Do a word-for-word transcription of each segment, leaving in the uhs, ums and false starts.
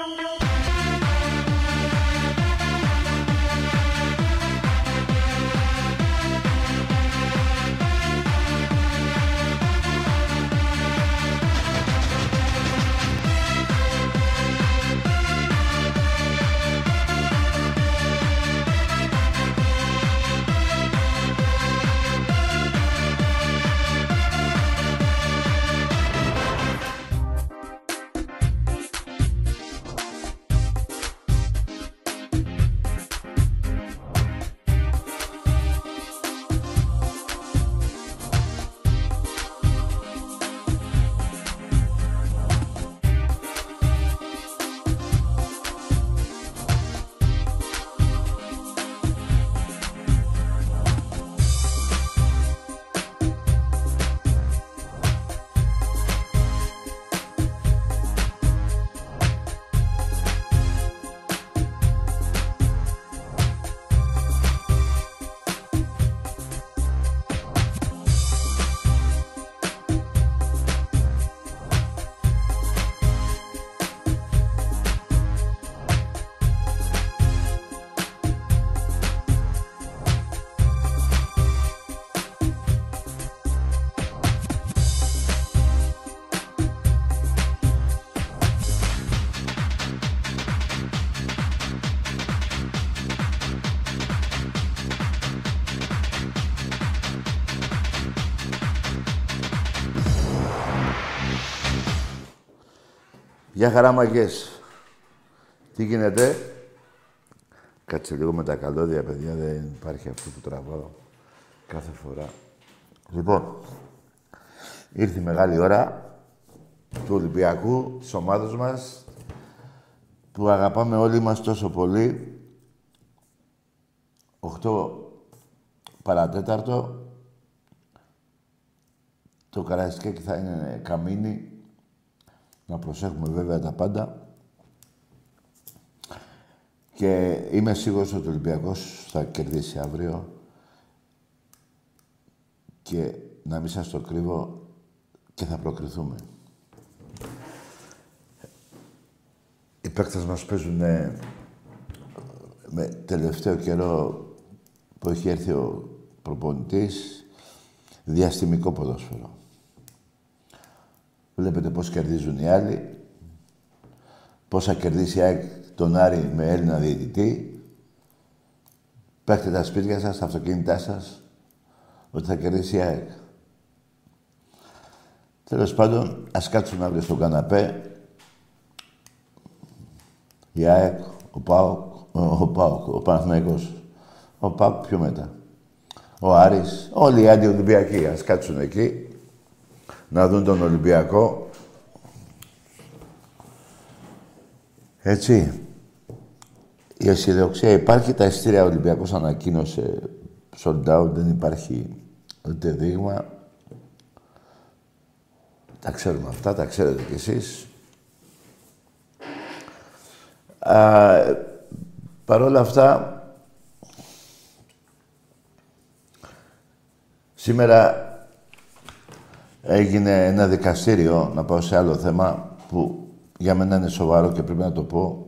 Γεια χαρά, μαγκές. Τι γίνεται? Κάτσε λίγο με τα καλώδια, παιδιά. Δεν υπάρχει αυτό που τραβάω κάθε φορά. Λοιπόν, ήρθε η μεγάλη ώρα του Ολυμπιακού, της ομάδος μας, που αγαπάμε όλοι μας τόσο πολύ. Οχτώ παρατέταρτο. Το Καραϊσκάκι θα είναι καμίνι. Να προσέχουμε βέβαια τα πάντα. Και είμαι σίγουρος ότι ο Ολυμπιακός θα κερδίσει αύριο. Και να μην σας το κρύβω, και θα προκριθούμε. Οι παίκτες μας παίζουν με τελευταίο καιρό που έχει έρθει ο προπονητής διαστημικό ποδόσφαιρο. Βλέπετε πώς κερδίζουν οι άλλοι. Πώς θα κερδίσει η ΑΕΚ τον Άρη με Έλληνα διαιτητή. Παίχτε τα σπίτια σας, τα αυτοκίνητά σας, ότι θα κερδίσει η ΑΕΚ. Τέλος πάντων, ας κάτσουν αύριο στον καναπέ. Η ΑΕΚ, ο ΠΑΟΚ, ο ΠΑΟΚ, ο Παναθηναϊκός. Ο ΠΑΟΚ πιο μετά. Ο Άρης, όλοι οι αντιολυμπιακοί, ας κάτσουν εκεί. Να δουν τον Ολυμπιακό. Έτσι. Η αισιοδοξία υπάρχει. Τα εισιτήρια ο Ολυμπιακός ανακοίνωσε sold out. Δεν υπάρχει ούτε δείγμα. Τα ξέρουμε αυτά. Τα ξέρετε κι εσείς. Παρ' όλα αυτά, σήμερα έγινε ένα δικαστήριο, να πάω σε άλλο θέμα, που για μένα είναι σοβαρό και πρέπει να το πω.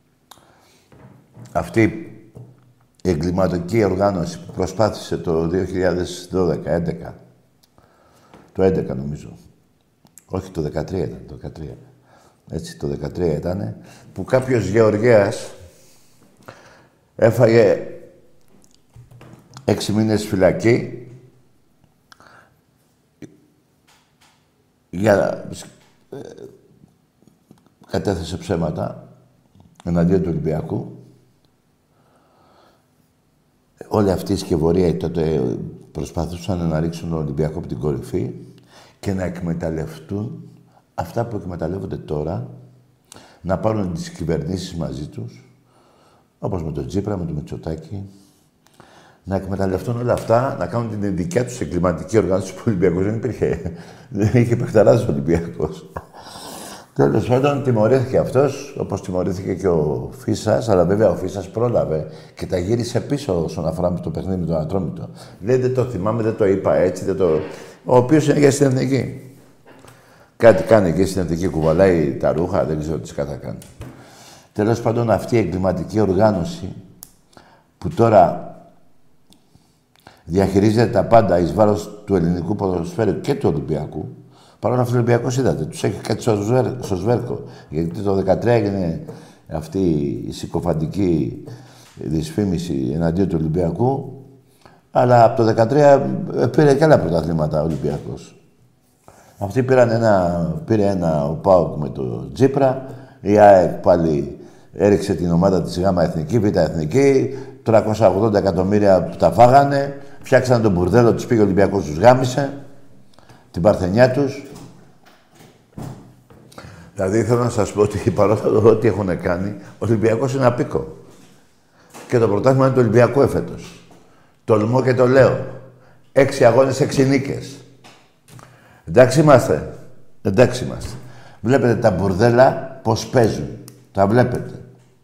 Αυτή η εγκληματική οργάνωση που προσπάθησε το δύο χιλιάδες δώδεκα έντεκα, το έντεκα νομίζω, όχι το δεκατρία ήταν, το δεκατρία. Έτσι, το δεκατρία ήτανε, που κάποιος Γεωργέας έφαγε έξι μήνες φυλακή για ε, κατέθεσε ψέματα εναντίον του Ολυμπιακού. Όλη αυτή η σκευωρία τότε προσπαθούσαν να ρίξουν τον Ολυμπιακό από την κορυφή και να εκμεταλλευτούν αυτά που εκμεταλλεύονται τώρα, να πάρουν τις κυβερνήσεις μαζί τους, όπως με τον Τσίπρα, με τον Μητσοτάκη, να εκμεταλλευτούν όλα αυτά, να κάνουν την δικιά τους εγκληματική οργάνωση που ο Ολυμπιακός δεν υπήρχε. Δεν είχε παιχταράζει ο Ολυμπιακός. Τέλος πάντων, τιμωρήθηκε αυτός, όπως τιμωρήθηκε και ο Φίσας, αλλά βέβαια ο Φίσας πρόλαβε και τα γύρισε πίσω όσον αφορά με το παιχνίδι με τον Ατρόμητο. Λέει, δεν το θυμάμαι, δεν το είπα έτσι, δεν το... Ο οποίος είναι για στην Εθνική. Κάτι κάνει εκεί στην Εθνική, κουβαλάει τα ρούχα, δεν ξέρω τι σκάτα κάνει. Τέλος πάντων, αυτή η εγκληματική οργάνωση που τώρα διαχειρίζεται τα πάντα εις βάρος του ελληνικού ποδοσφαίρου και του Ολυμπιακού. Παρ' όλα αυτά, ο Ολυμπιακός, είδατε, τους έχει κάτι στο, σβέρ, στο σβέρκο. Γιατί το δεκατρία έγινε αυτή η συκοφαντική δυσφήμιση εναντίον του Ολυμπιακού. Αλλά από το δεκατρία πήρε και άλλα πρωταθλήματα ο Ολυμπιακός. Αυτοί πήραν ένα, πήρε ένα ο ΠΑΟΚ με το Τζίπρα. Η ΑΕΚ πάλι έριξε την ομάδα της ΓΑΜΑ Εθνική, Β' Εθνική. τριακόσια ογδόντα εκατομμύρια που τα φάγανε. Φτιάξαν τον μπουρδέλο, τους πήγε ο Ολυμπιακός, τους γάμισε. Την παρθενιά τους. Δηλαδή, θέλω να σας πω ότι παρόλο ό,τι έχουν κάνει, ο Ολυμπιακός είναι απίκο. Και το πρωτάθλημα είναι του Ολυμπιακού εφέτος. Τολμώ και το λέω. Έξι αγώνες, έξι νίκες. Εντάξει είμαστε. Εντάξει είμαστε. Βλέπετε τα μπουρδέλα πώς παίζουν. Τα βλέπετε.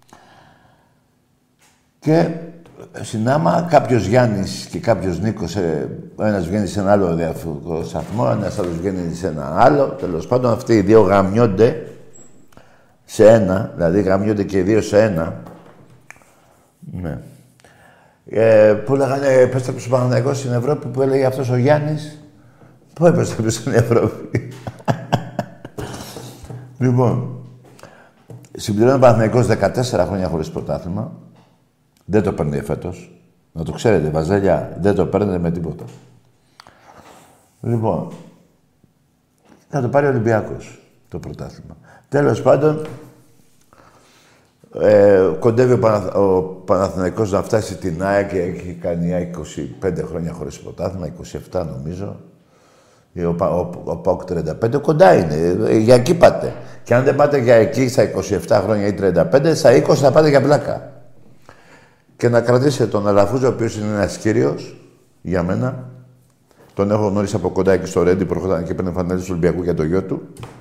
Και συνάμα κάποιος Γιάννης και κάποιος Νίκος, ο ένας βγαίνει σε ένα άλλο διαφορετικό σταθμό, ένας άλλος βγαίνει σε ένα άλλο. Τέλος πάντων, αυτοί οι δύο γαμιώνται σε ένα, δηλαδή γαμιώνται και οι δύο σε ένα. Ναι. Ε, που λέγανε, επέστρεψε ο Παναθηναϊκός στην Ευρώπη, που έλεγε αυτός ο Γιάννης. Πού επέστρεψε στην Ευρώπη. Λοιπόν, συμπληρώνει ο Παναθηναϊκός δεκατέσσερα χρόνια χωρίς πρωτάθλημα. Δεν το παίρνει φέτος. Να το ξέρετε, Βαζέλια, δεν το παίρνετε με τίποτα. Λοιπόν, θα το πάρει ο Ολυμπιακός το πρωτάθλημα. Τέλος πάντων, ε, κοντεύει ο, Παναθ, ο Παναθηναϊκός να φτάσει την ΑΕΚ και έχει κάνει είκοσι πέντε χρόνια χωρίς πρωτάθλημα, είκοσι επτά νομίζω. Ο, ο, ο, ο ΠΑΟΚ τριάντα πέντε, κοντά είναι. Για εκεί πάτε. Και αν δεν πάτε για εκεί στα είκοσι επτά χρόνια ή τριάντα πέντε, στα είκοσι θα πάτε για πλάκα. Και να κρατήσετε τον Αλαφούζο, ο οποίος είναι ένας κύριος, για μένα. Τον έχω γνωρίσει από κοντά εκεί στο Ρέντι, προχωράνε και παίρνει φανέλες του Ολυμπιακού για το γιο του.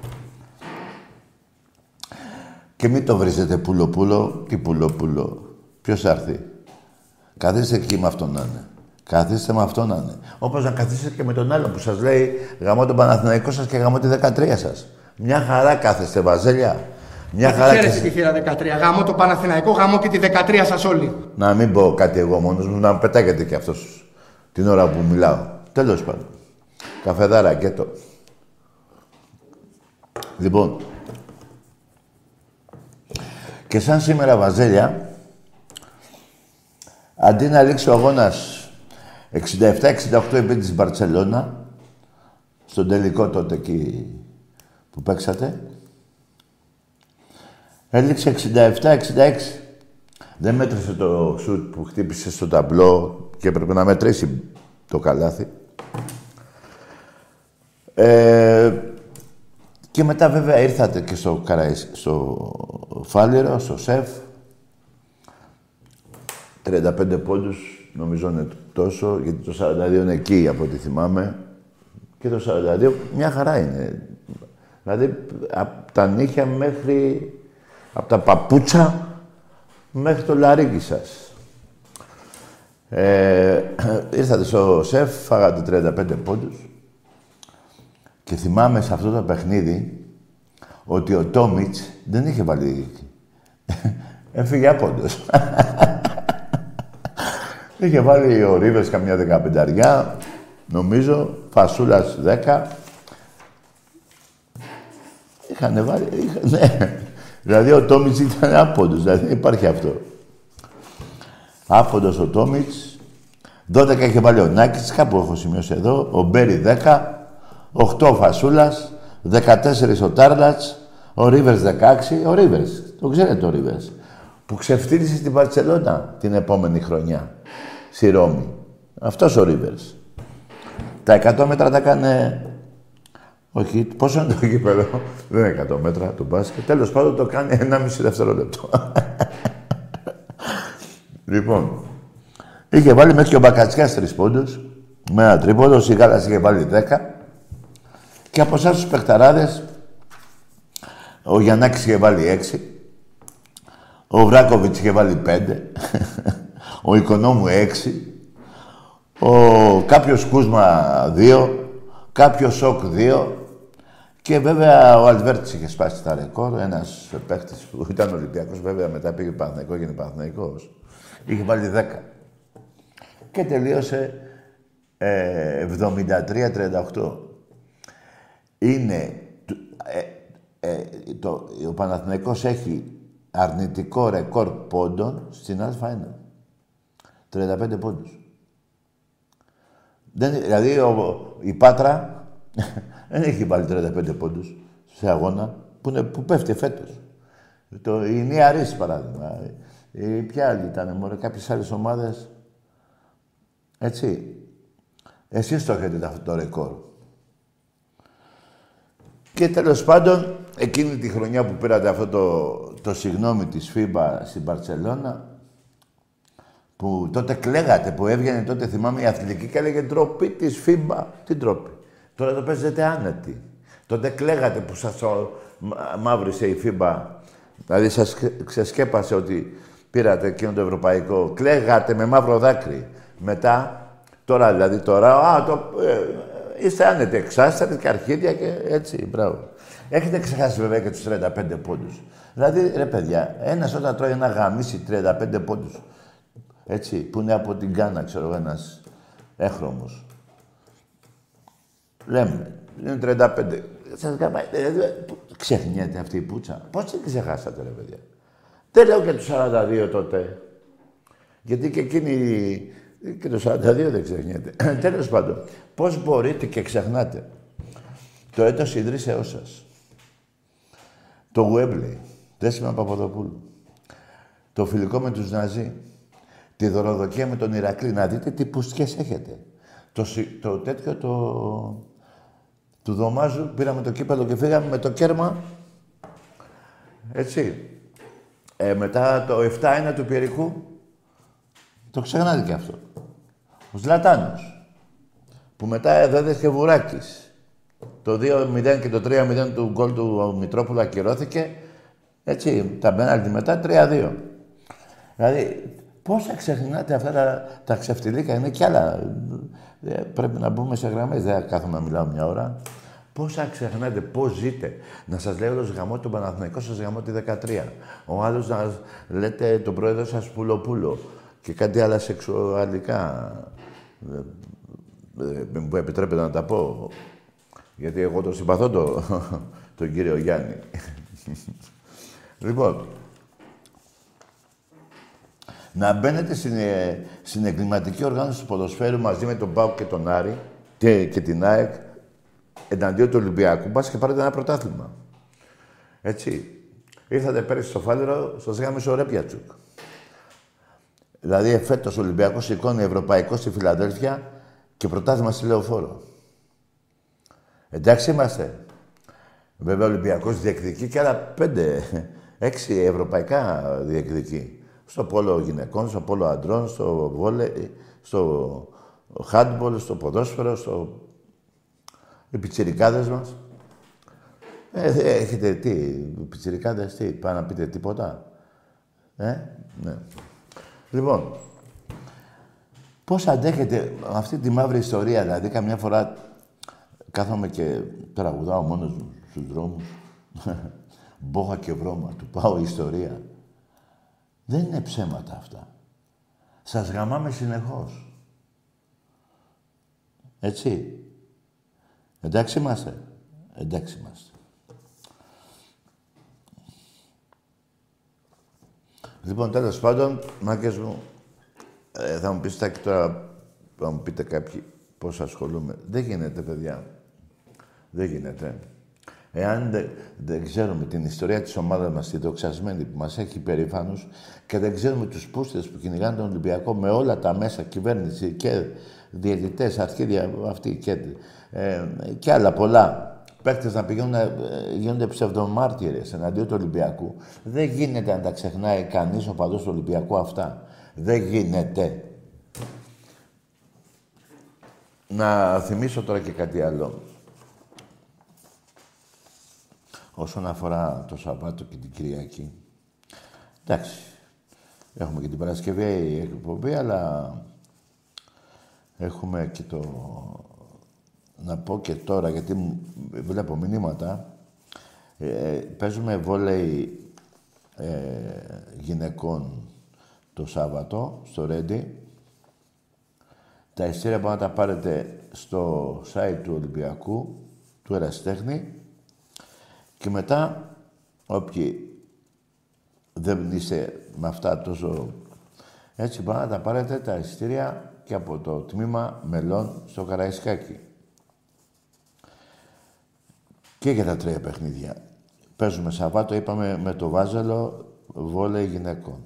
Και μην το βρίζετε πουλο-πουλο. Τι πουλο-πουλο. Ποιος θα έρθει. Καθίστε εκεί με αυτόν να είναι. Καθίστε με αυτόν να είναι. Όπως να καθίσετε και με τον άλλο που σας λέει γαμώ τον Παναθηναϊκό σας και γαμώ τη δεκατρία σας. Μια χαρά κάθεστε, Βαζέλια. Μια χαρά και... Χαίρεσε τη θύρα δεκατρία. Γαμώ το Παναθηναϊκό, γαμώ και τη δεκατρία σας όλοι. Να μην πω κάτι εγώ μόνος μου, να με πετάγεται κι αυτός την ώρα που μιλάω. Τέλος πάντων. Καφεδάρα και το. Λοιπόν. Και σαν σήμερα, Βαζέλια, αντί να λήξει ο αγώνας εξήντα επτά εξήντα οκτώ επί της Μπαρτσελώνα, στον τελικό τότε εκεί που παίξατε, έληξε εξήντα επτά εξήντα έξι. Δεν μέτρησε το σουτ που χτύπησε στο ταμπλό και έπρεπε να μετρήσει το καλάθι. Ε, και μετά βέβαια ήρθατε και στο, Καραϊς, στο Φάληρο, στο ΣΕΦ. τριάντα πέντε πόντους, νομίζω είναι τόσο, γιατί το σαράντα δύο είναι εκεί από ό,τι θυμάμαι. Και το σαράντα δύο μια χαρά είναι. Δηλαδή, από τα νύχια μέχρι... από τα παπούτσα μέχρι το λαρίκι σας. Ε, ήρθατε στο ΣΕΦ, φάγατε τριάντα πέντε πόντους. Και θυμάμαι σε αυτό το παιχνίδι ότι ο Τόμιτς δεν είχε βάλει... Έφυγε άποντος. Είχε βάλει ο Ρίβες καμιά δεκαπενταριά, νομίζω, Φασούλας δέκα. Είχανε βάλει... Είχα... Ναι. Δηλαδή ο Τόμιτς ήταν άποντος, δηλαδή δεν υπάρχει αυτό. Άποντος ο Τόμιτς. δώδεκα είχε βάλει ο Νάκης, κάπου έχω σημειώσει εδώ. Ο Μπέρι δέκα. οκτώ ο Φασούλας. δεκατέσσερα ο Τάρλατς. Ο Ρίβερς δεκαέξι. Ο Ρίβερς, το ξέρετε ο Ρίβερς. Που ξεφτύλισε στην Βαρσελόνα την επόμενη χρονιά. Στη Ρώμη. Αυτός ο Ρίβερς. Τα εκατό μέτρα τα έκανε... Όχι, πόσο είναι το γήπεδο, δεν είναι εκατό μέτρα το μπάσκετ. Τέλος πάντων το κάνει ενάμιση δευτερόλεπτο. Λοιπόν, είχε βάλει μέχρι και ο Μπακατσιάς τρεις πόντους, με ένα τρίποντο, ο Σιγάλας είχε βάλει δέκα. Και από εσάς τους παιχταράδες, ο Γιαννάκης είχε βάλει έξι, ο Βράκοβιτς είχε βάλει πέντε, ο Οικονόμου έξι, ο κάποιος Κούσμα δύο, κάποιος Σοκ δύο, Και βέβαια ο Αλβέρτης είχε σπάσει τα ρεκόρ. Ένας παίχτης που ήταν Ολυμπιακός, βέβαια μετά πήγε Παναθηναϊκό, έγινε Παναθηναϊκός. Είχε βάλει δέκα. Και τελείωσε ε, εβδομήντα τρία τριάντα οκτώ. Είναι... Ε, ε, το, ο Παναθηναϊκός έχει αρνητικό ρεκόρ πόντων στην Α1. τριάντα πέντε πόντους. Δεν, δηλαδή ο, η Πάτρα δεν έχει βάλει τριάντα πέντε πόντους σε αγώνα που, είναι, που πέφτει φέτος. Το, η Νέα Ρίση, παράδειγμα. Η, ποια άλλη ήταν, μωρέ, κάποιες άλλες ομάδες. Έτσι. Εσείς το έχετε αυτό το ρεκόρ. Και τέλος πάντων, εκείνη τη χρονιά που πήρατε αυτό το, το συγγνώμη της φίμπα στην Μπαρτσελώνα, που τότε κλαίγατε, που έβγαινε τότε, θυμάμαι, η αθλητική και έλεγε ντροπή της φίμπα. Τι ντροπή. Τώρα το παίζετε άνετη. Τότε κλαίγατε που σας ο, μα, μαύρισε η φίμπα. Δηλαδή σας ξεσκέπασε ότι πήρατε εκείνο το ευρωπαϊκό. Κλαίγατε με μαύρο δάκρυ. Μετά, τώρα δηλαδή τώρα, α, το, ε, είστε άνετοι, εξάστεροι και αρχίδια και έτσι, μπράβο. Έχετε ξεχάσει βέβαια και τους τριάντα πέντε πόντους. Δηλαδή, ρε παιδιά, ένας όταν τρώει ένα γαμίσι τριάντα πέντε πόντους, έτσι, που είναι από την Γκάνα, ξέρω εγώ, ένας έχρωμος. Λέμε, είναι τριάντα πέντε. Σας γαμάει, ξεχνιέται αυτή η πουτσα. Πώς την ξεχάσατε, ρε παιδιά. Δεν λέω και τους σαράντα δύο τότε. Γιατί και εκείνοι και το σαράντα δύο δεν ξεχνιέται. Τέλος πάντων, πώς μπορείτε και ξεχνάτε το έτος ιδρύσεώς σας. Το Γουέμπλεϊ, Δέσποινα Παπαδοπούλου. Το φιλικό με τους Ναζί. Τη δωροδοκία με τον Ηρακλή. Να δείτε τι πουστιές έχετε. Το, το τέτοιο το... του Δωμάζου, πήραμε το κύπελλο και φύγαμε με το κέρμα. Έτσι. Ε, μετά το επτά ένα του Πιερικού. Το ξεχνάτε και αυτό. Ο Ζλατάνος. Που μετά έδωσε Βουράκης. Το δύο μηδέν και το τρία μηδέν του γκολ του Μητρόπουλου ακυρώθηκε. Έτσι, τα πέναλτι μετά τρία δύο. Δηλαδή, πόσα ξεχνάτε αυτά τα, τα ξεφτιλίκα, είναι κι άλλα. Ε, πρέπει να μπούμε σε γραμμές, δεν κάθομαι να μιλάω μια ώρα. Πόσα ξεχνάτε, πώς ζείτε. Να σας λέω όλος γαμό τον Παναθηναϊκό, σας γαμό τη δεκατρία. Ο άλλος να λέτε τον πρόεδρο σας Πουλοπούλο. Και κάτι άλλα σεξουαλικά. Ε, μου επιτρέπετε να τα πω. Γιατί εγώ το συμπαθώ το, τον κύριο Γιάννη. Λοιπόν, να μπαίνετε στην, στην εγκληματική οργάνωση του ποδοσφαίρου μαζί με τον ΠΑΟΚ και τον Άρη και, και την ΑΕΚ εναντίον του Ολυμπιακού, πας και πάρετε ένα πρωτάθλημα. Έτσι. Ήρθατε πέρυσι στο Φάληρο, σας γάμισε ο Ρέπιατσουκ. Δηλαδή, εφέτος ο Ολυμπιακός σηκώνει ευρωπαϊκό στη Φιλαδέλφια και πρωτάθλημα στη Λεωφόρο. Εντάξει είμαστε. Βέβαια, ο Ολυμπιακός διεκδικεί και άλλα πέντε, έξι ευρωπαϊκά διεκδικεί. Στο πόλο γυναικών, στο πόλο αντρών, στο βόλε, στο handball, στο ποδόσφαιρο, στο... οι πιτσιρικάδες μας. Ε, έχετε τι, οι πιτσιρικάδες τι, πάνε να πείτε τίποτα. Ε, ναι. Λοιπόν, πώς αντέχετε αυτή τη μαύρη ιστορία, δηλαδή καμιά φορά κάθομαι και τραγουδάω μόνος μου στους δρόμους. Μπόχα και βρώμα, του πάω ιστορία. Δεν είναι ψέματα αυτά. Σας γαμάμε συνεχώς. Έτσι. Εντάξει είμαστε. Εντάξει είμαστε. Λοιπόν, τέλος πάντων, μάκες μου, ε, θα μου πείτε και τώρα, θα μου πείτε κάποιοι πώς ασχολούμαι. Δεν γίνεται, παιδιά. Δεν γίνεται. Εάν δεν, δεν ξέρουμε την ιστορία της ομάδας μας, τη δοξασμένη που μας έχει περήφανους και δεν ξέρουμε τους πούστες που κυνηγάνε τον Ολυμπιακό με όλα τα μέσα, κυβέρνηση και διαιτητές, αρχίδια αυτοί και, ε, και άλλα πολλά. Παίκτες να πηγαίνουν να γίνονται ψευδομάρτυρες εναντίον του Ολυμπιακού. Δεν γίνεται να τα ξεχνάει κανείς ο παδός του Ολυμπιακού αυτά. Δεν γίνεται. Να θυμίσω τώρα και κάτι άλλο. Όσον αφορά το Σαββάτο και την Κυριακή. Εντάξει, έχουμε και την Παρασκευή εκπομπή, αλλά έχουμε και το... να πω και τώρα, γιατί βλέπω μηνύματα, ε, παίζουμε βόλεϊ ε, γυναικών το Σάββατο, στο Ρέντι. Τα εισιτήρια μπορείτε να τα πάρετε στο site του Ολυμπιακού, του Ερασιτέχνη. Και μετά, όποιοι δεν είστε με αυτά τόσο έτσι, μπορείτε να τα πάρετε τα εισιτήρια και από το τμήμα μελών στο Καραϊσκάκι. Και για τα τρία παιχνίδια. Παίζουμε Σαββάτο, είπαμε, με το Βάζελο, βόλεϊ γυναικών.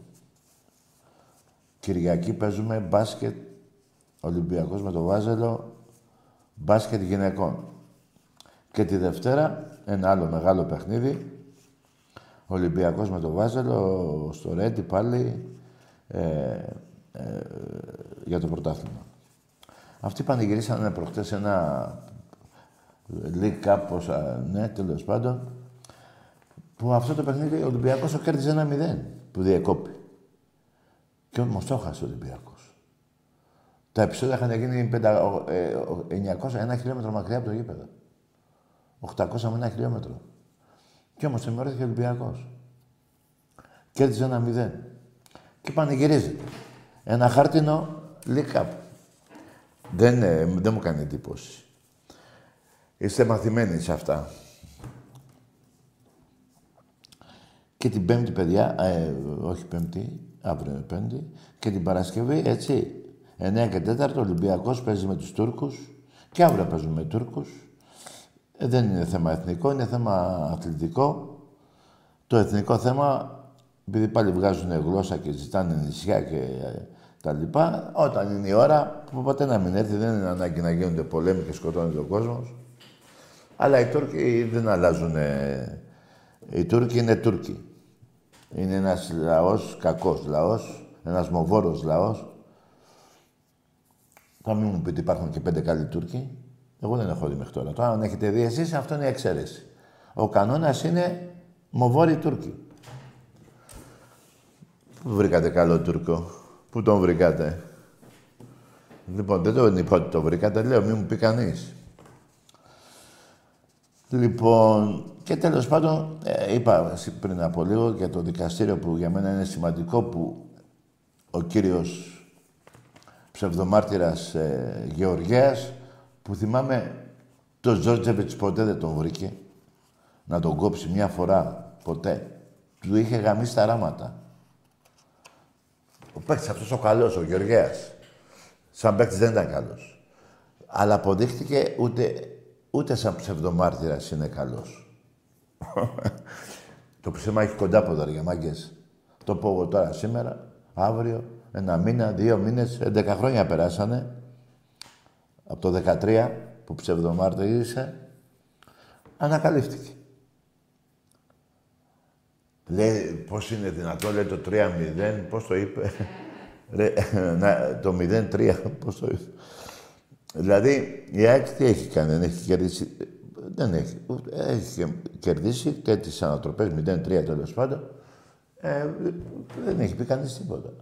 Κυριακή παίζουμε μπάσκετ, Ολυμπιακός με το Βάζελο, μπάσκετ γυναικών. Και τη Δευτέρα, ένα άλλο μεγάλο παιχνίδι, Ολυμπιακός με το Βάζελο, στο Ρέντι πάλι, ε, ε, για το πρωτάθλημα. Αυτοί πανηγυρίσανε προχτές ένα League κάπως, ναι, τέλος πάντων, που αυτό το παιχνίδι ο Ολυμπιακός το κέρδιζε ένα μηδέν, που διεκόπη. Και όμως το έχασε ο Ολυμπιακός. Τα επεισόδια είχαν γίνει εννιακόσια ένα χιλιόμετρο μακριά από το γήπεδο. οκτακόσια με ένα χιλιόμετρο. Και όμως τιμωρήθηκε ο Ολυμπιακός. Κέρδιζε ένα μηδέν. Και πανηγυρίζεται. Ένα χάρτινο League Cup. Δεν, ε, δεν μου κάνει εντύπωση. Είστε μαθημένοι σε αυτά. Και την Πέμπτη, παιδιά, ε, όχι Πέμπτη, αύριο είναι Πέμπτη, και την Παρασκευή, έτσι, εννιά και τέσσερα, ο Ολυμπιακός παίζει με τους Τούρκους και αύριο παίζουμε με Τούρκους. Ε, δεν είναι θέμα εθνικό, είναι θέμα αθλητικό. Το εθνικό θέμα, επειδή πάλι βγάζουν γλώσσα και ζητάνε νησιά και ε, τα λοιπά, όταν είναι η ώρα, που ποτέ να μην έρθει, δεν είναι ανάγκη να γίνονται πολέμοι και σκοτώνεται ο κόσμος. Αλλά οι Τούρκοι δεν αλλάζουν. Ε, οι Τούρκοι είναι Τούρκοι. Είναι ένας λαός, κακός λαός, ένας μοβόρος λαός. Θα μην μου πείτε υπάρχουν και πέντε καλοί Τούρκοι. Εγώ δεν έχω δει μέχρι τώρα. Τώρα, αν έχετε δει εσείς, αυτό είναι η εξαίρεση. Ο κανόνας είναι μοβόροι Τούρκοι. Πού βρήκατε καλό Τούρκο, πού τον βρήκατε. Λοιπόν, δεν το είπα ότι το βρήκατε, λέω, μην μου πει κανείς. Λοιπόν, και τέλος πάντων, ε, είπα πριν από λίγο για το δικαστήριο που για μένα είναι σημαντικό, που ο κύριος ψευδομάρτυρας ε, Γεωργέας, που θυμάμαι το Ζόρτζεβιτς ποτέ δεν τον βρήκε να τον κόψει μια φορά, ποτέ. Του είχε γαμίσει τα ράματα. Ο παίκτης αυτός ο καλός, ο Γεωργέας, σαν παίκτης δεν ήταν καλός. Αλλά αποδείχτηκε ούτε, ούτε σαν ψευδομάρτυρας είναι καλός. Το ψέμα έχει κοντά ποδάρια, μάγκες. Το πω εγώ τώρα σήμερα, αύριο, ένα μήνα, δύο μήνες, έντεκα χρόνια περάσανε. Από το δεκατρία που ψευδομάρτυρισε, ανακαλύφθηκε. Λέει, πώς είναι δυνατό, λέει το τρία μηδέν, πώς το είπε. Ρε, να, το μηδέν τρία, πώς το είπε. Δηλαδή, η ΑΕΚ τι έχει κάνει, δεν έχει κερδίσει. Δεν έχει. Έχει κερδίσει και τις ανατροπές μηδέν τρία τέλος πάντων. Ε, δεν έχει πει κανείς τίποτα.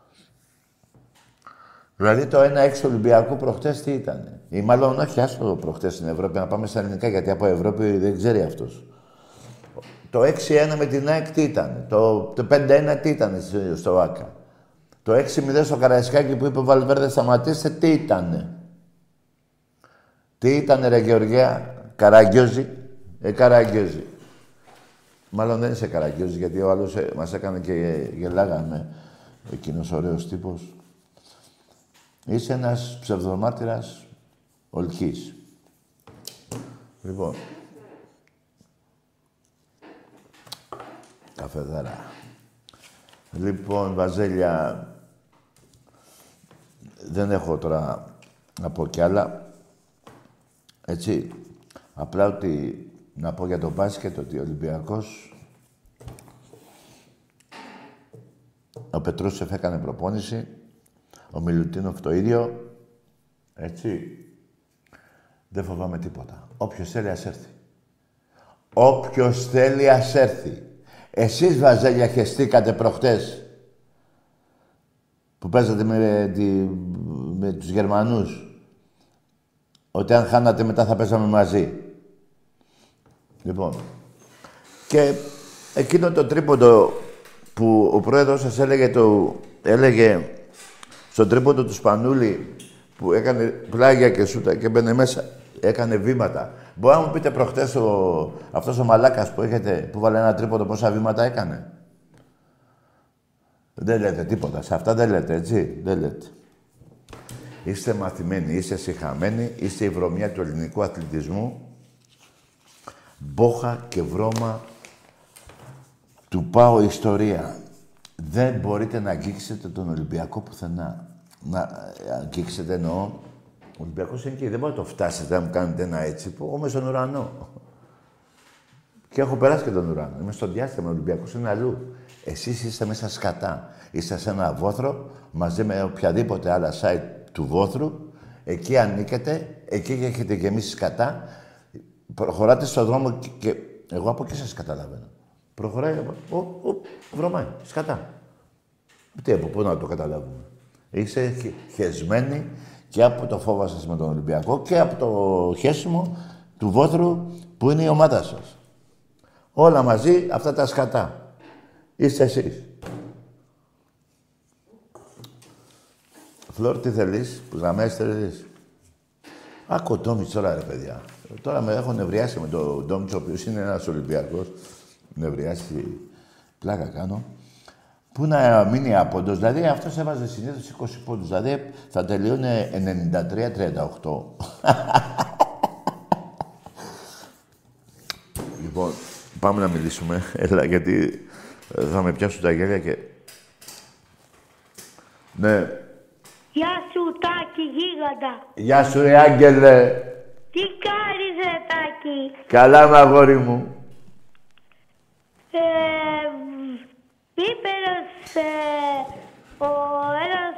Δηλαδή το ένα έξι Ολυμπιακού προχτές τι ήτανε. Ή μάλλον όχι άσχολο προχτές στην Ευρώπη, να πάμε στα ελληνικά, γιατί από Ευρώπη δεν ξέρει αυτός. Το έξι ένα με την ΑΕΚ τι ήταν. Το, το πέντε ένα τι ήταν στο ΆΚΑ. Το έξι μηδέν στο Καραϊσκάκι που είπε ο Βαλβέρδε σταματήστε, τι ήτανε. Τι ήτανε ρε Γεωργία, Καραγκιόζη. Ε, Καραγκιόζη. Μάλλον δεν είσαι Καραγκιόζη, γιατί ο άλλος ε, μας έκανε και γελάγαμε. Εκείνος ωραίος τύπος. Είσαι ένας ψευδομάρτυρας ολχής. Λοιπόν. Καφεδάρα. Λοιπόν, Βαζέλια, δεν έχω τώρα να πω κι άλλα. Έτσι. Απλά ότι να πω για το μπάσκετ ότι ο Ολυμπιακός, ο Πετρούσεφ έκανε προπόνηση, ο Μιλουτίνοφ το ίδιο, έτσι. Δεν φοβάμαι τίποτα. Όποιος θέλει ας έρθει. Όποιος θέλει ας έρθει. Εσείς, Βαζέλια, χεστήκατε προχτές που παίζατε με, τη, με τους Γερμανούς. ότι αν χάνατε μετά θα παίζαμε μαζί. Λοιπόν, και εκείνο το τρίποντο που ο πρόεδρος σας έλεγε, το, έλεγε στο τρίποντο του Σπανούλη που έκανε πλάγια και σούτα και μπαίνε μέσα, έκανε βήματα. Μπορεί να μου πείτε προχτές ο, αυτός ο μαλάκας που έχετε, που βάλε ένα τρίποντο, πόσα βήματα έκανε. Δεν λέτε τίποτα. Σε αυτά δεν λέτε, έτσι. Δεν λέτε. Είστε μαθημένοι, είστε σιχαμένοι, είστε η βρωμιά του ελληνικού αθλητισμού. Μπόχα και βρώμα του ΠΑΟ ιστορία. Δεν μπορείτε να αγγίξετε τον Ολυμπιακό πουθενά. Να αγγίξετε εννοώ. Ο Ολυμπιακός είναι εκεί. Δεν μπορείτε να το φτάσετε να μου κάνετε ένα έτσι που εγώ είμαι στον ουρανό. Και έχω περάσει και τον ουρανό. Είμαι στο διάστημα. Ο Ολυμπιακός είναι αλλού. Εσείς είστε μέσα σκατά. Είστε σε ένα βόθρο μαζί με οποιαδήποτε άλλα site του βόθρου. Εκεί ανήκετε. Εκεί έχετε γεμίσει σκατά. Προχωράτε στον δρόμο και, και εγώ από εκεί σας καταλαβαίνω. Προχωράει, ο, ο, βρωμάει, σκατά. Τι, από πού να το καταλάβουμε. Είστε χεσμένοι και από το φόβο σας με τον Ολυμπιακό και από το χέσιμο του βόθρου που είναι η ομάδα σας. Όλα μαζί αυτά τα σκατά. Είστε εσείς. Φλόρ, τι θέλεις, που γραμμές θέλεις. Άκου ο Ντόμιτς τώρα, ρε παιδιά. Τώρα με έχω νευριάσει με τον Ντόμιτς, ο οποίος είναι ένας Ολυμπιακός. Νευριάσει, πλάκα κάνω. Πού να μείνει άποντος, δηλαδή αυτός έβαζε συνήθως είκοσι πόντους, δηλαδή θα τελειώνε ενενήντα τρία τριάντα οκτώ. Λοιπόν, πάμε να μιλήσουμε, έλα, γιατί θα με πιάσουν τα γέλια και... Ναι. Γεια σου, Τάκη, γίγαντα. Γεια σου, ρε Άγγελε. Τι κάνεις, ρε Τάκη. Καλά, μ' αγόρι μου. Ε, είπε ένας, ε, ο ένας,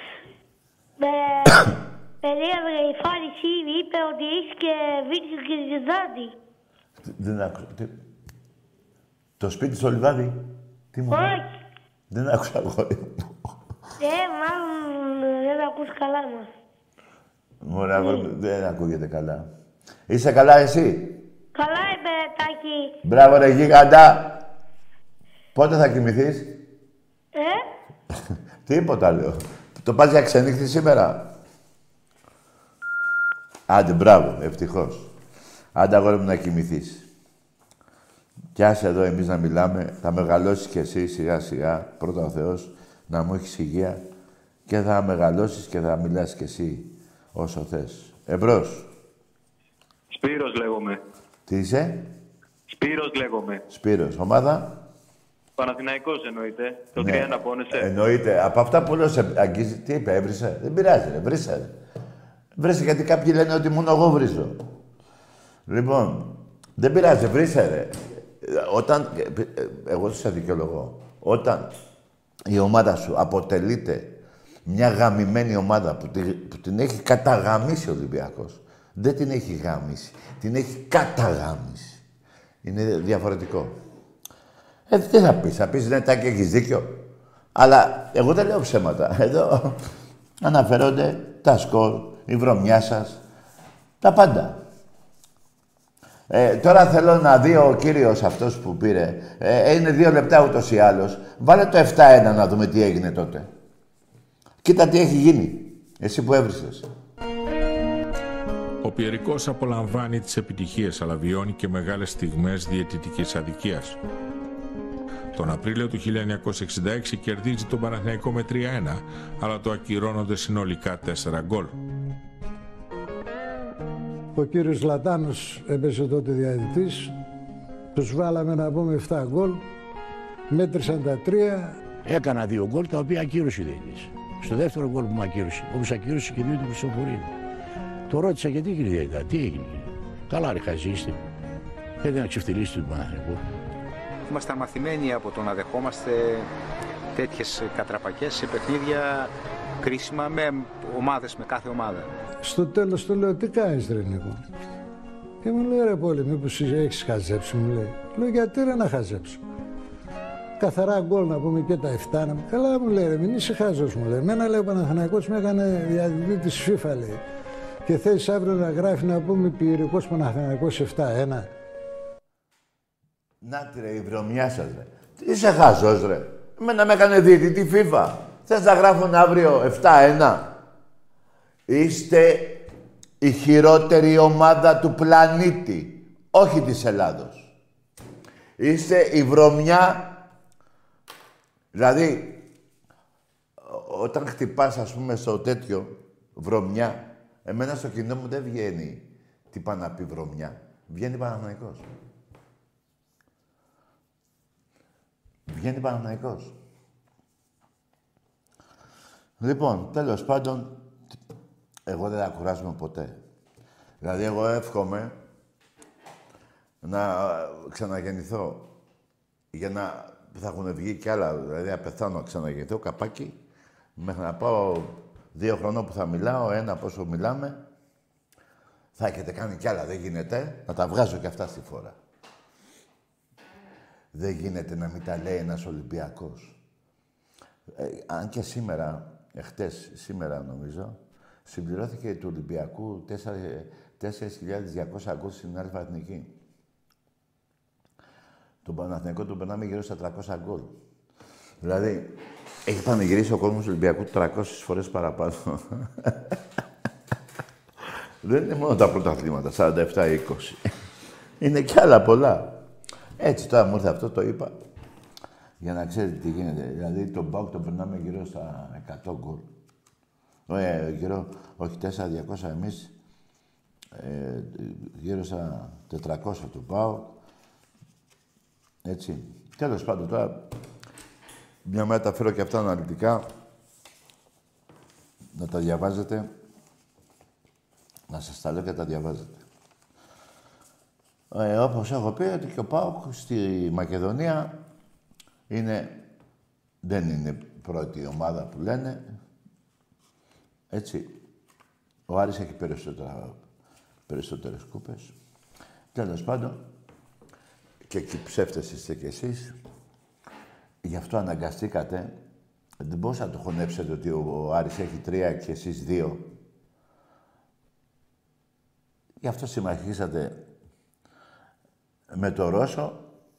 ε, περίεργα η φάρηση, είπε ότι είσαι και Βίτσιο και Ζιδάντη. Δεν άκουσα. Τι... Το σπίτι στο λιβάδι. Τι μου λέει. Όχι. Δεν άκουσα, αγόρι μου. Ε, μάλλον δεν ακούς καλά μας. Μωρέ, αγόρι μου, δεν ακούγεται καλά. Είσαι καλά εσύ. Καλά είπε, Τάκη. Μπράβο, ρε γίγαντα. Πότε θα κοιμηθείς. Ε? Τίποτα, λέω. Το πας για ξενύχτη σήμερα. Άντε, μπράβο, ευτυχώς. Άντε, αγόρι μου, να κοιμηθείς. Κι άσε εδώ εμείς να μιλάμε. Θα μεγαλώσεις κι εσύ σιγά-σιγά, πρώτα ο Θεός, να μου έχεις υγεία και θα μεγαλώσεις και θα μιλάς κι εσύ όσο θες. Εμπρός. Σπύρος λέγομαι. Τι είσαι. Σπύρος λέγομαι. Σπύρος. Ομάδα. Παναθηναϊκός εννοείται. Το Ναι. τρία ένα πόνεσαι. Εννοείται. Από αυτά που λέω σε αγγίζει, τι είπε, έβρισε. Δεν πειράζει, ρε. Βρίσε, ρε. Βρίσε, γιατί κάποιοι λένε ότι μόνο εγώ βρίζω. Λοιπόν, δεν πειράζει, βρίσε, ρε. Όταν, εγώ σε δικαιολογώ. Όταν η ομάδα σου αποτελείται μια γαμημένη ομάδα που την, που την έχει καταγαμίσει ο Ολυμπιακός. Δεν την έχει γαμίσει. Την έχει καταγαμίσει. Είναι διαφορετικό. Ε, τι θα πεις, θα πεις ναι, Τάκη, έχεις δίκιο. Αλλά εγώ δεν λέω ψέματα. Εδώ αναφέρονται τα σκορ, η βρωμιά σας, τα πάντα. Ε, τώρα θέλω να δει ο κύριος αυτός που πήρε. Ε, είναι δύο λεπτά ούτως ή άλλως. Βάλε το επτά ένα να δούμε τι έγινε τότε. Κοίτα τι έχει γίνει. Εσύ που έβρισες. Ο Πιερικός απολαμβάνει τις επιτυχίες, αλλά βιώνει και μεγάλες στιγμές διαιτητικής αδικίας. Τον Απρίλιο του χίλια εννιακόσια εξήντα έξι κερδίζει τον Παναθηναϊκό με τρία ένα, αλλά το ακυρώνονται συνολικά τέσσερα γκολ. Ο κύριος Λατάνος έπεσε τότε διαιτητής. Τους βάλαμε να πούμε επτά γκολ. Μέτρησαν τα τρία. Έκανα δύο γκολ τα οποία ακύρωσε η διαιτητής. Στο δεύτερο γκολ που μου ακύρωσε, όπως ακύρωσε και δύο του Χρυσοφορείου. Το ρώτησα γιατί κύριε διαιτητά, τι έγινε. Καλά ρε χαζί είστε. Θέλετε να ξεφτυλίσετε τον Παναθηναϊκό. Είμαστε μαθημένοι από το να δεχόμαστε τέτοιες κατραπακές σε παιχνίδια κρίσιμα με ομάδες, με κάθε ομάδα. Στο τέλος του λέω, τι κάνεις ρε Νίκο. Και μου λέει, ρε Πόλη, μήπως έχεις χαζέψει, μου λέει. Λέω, γιατί ρε να χαζέψω. Καθαρά γκολ να πούμε και τα επτά. Να... Καλά μου λέει, ρε, μην είσαι χάζος, μου λέει. Εμένα λέει ο Παναθηναϊκός με έκανε διαιτητή της FIFA, λέει. Και θες αύριο να γράφει να πούμε Πυρηνικός Παναθηναϊκός επτά ένα. Να τη ρε η βρωμιά σας ρε. Τι είσαι χαζός ρε. Εμένα με έκανε διαιτητή FIFA. Θες να γράφουν αύριο επτά ένα. Είστε η χειρότερη ομάδα του πλανήτη. Όχι της Ελλάδος. Είστε η βρωμιά. Δηλαδή, όταν χτυπάς ας πούμε στο τέτοιο βρωμιά, εμένα στο κοινό μου δεν βγαίνει τι πάει να πει βρωμιά. Βγαίνει Παναθηναϊκός. Βγαίνει Παναθηναϊκός. Λοιπόν, τέλος πάντων, εγώ δεν θα κουράζομαι ποτέ. Δηλαδή, εγώ εύχομαι να ξαναγεννηθώ για να θα έχουν βγει κι άλλα, δηλαδή να πεθάνω να ξαναγεννηθώ καπάκι, μέχρι να πάω δύο χρονών που θα μιλάω, ένα πόσο μιλάμε, θα έχετε κάνει κι άλλα, δεν γίνεται, να τα βγάζω κι αυτά στη φορά. Δεν γίνεται να μην τα λέει ένας Ολυμπιακός. Ε, αν και σήμερα, εχθές, σήμερα νομίζω, συμπληρώθηκε του Ολυμπιακού τέσσερις χιλιάδες διακόσια γκολ στην Αλφα Εθνική. Τον Παναθηναϊκό τον περνάμε γύρω στα τριακόσια γκολ. Δηλαδή, έχει πανηγυρίσει ο κόσμος του Ολυμπιακού τριακόσιες φορές παραπάνω. Δεν είναι μόνο τα πρωταθλήματα, σαράντα επτά είκοσι. Είναι κι άλλα πολλά. Έτσι τώρα μου ήρθε αυτό, το είπα, για να ξέρετε τι γίνεται. Δηλαδή, τον ΠΑΟΚ τον περνάμε γύρω στα εκατό γκολ. Ε, γύρω, όχι τέσσερα χιλιάδες διακόσια εμείς, ε, γύρω στα τετρακόσια του ΠΑΟΚ. Έτσι. Τέλος πάντων, τώρα, μια μέρα τα φέρω και αυτά αναλυτικά, να τα διαβάζετε, να σας τα λέω και τα διαβάζετε. Ε, όπως έχω πει, ότι και ο ΠΑΟΚ στη Μακεδονία είναι, δεν είναι πρώτη ομάδα που λένε. Έτσι. Ο Άρης έχει περισσότερα, περισσότερες κούπες. Τέλος πάντων, και εκεί ψεύτες είστε κι εσείς. Γι' αυτό αναγκαστήκατε. Δεν μπορούσα να το χωνέψετε ότι ο Άρης έχει τρία και εσείς δύο. Γι' αυτό συμμαχήσατε με το Ρώσο,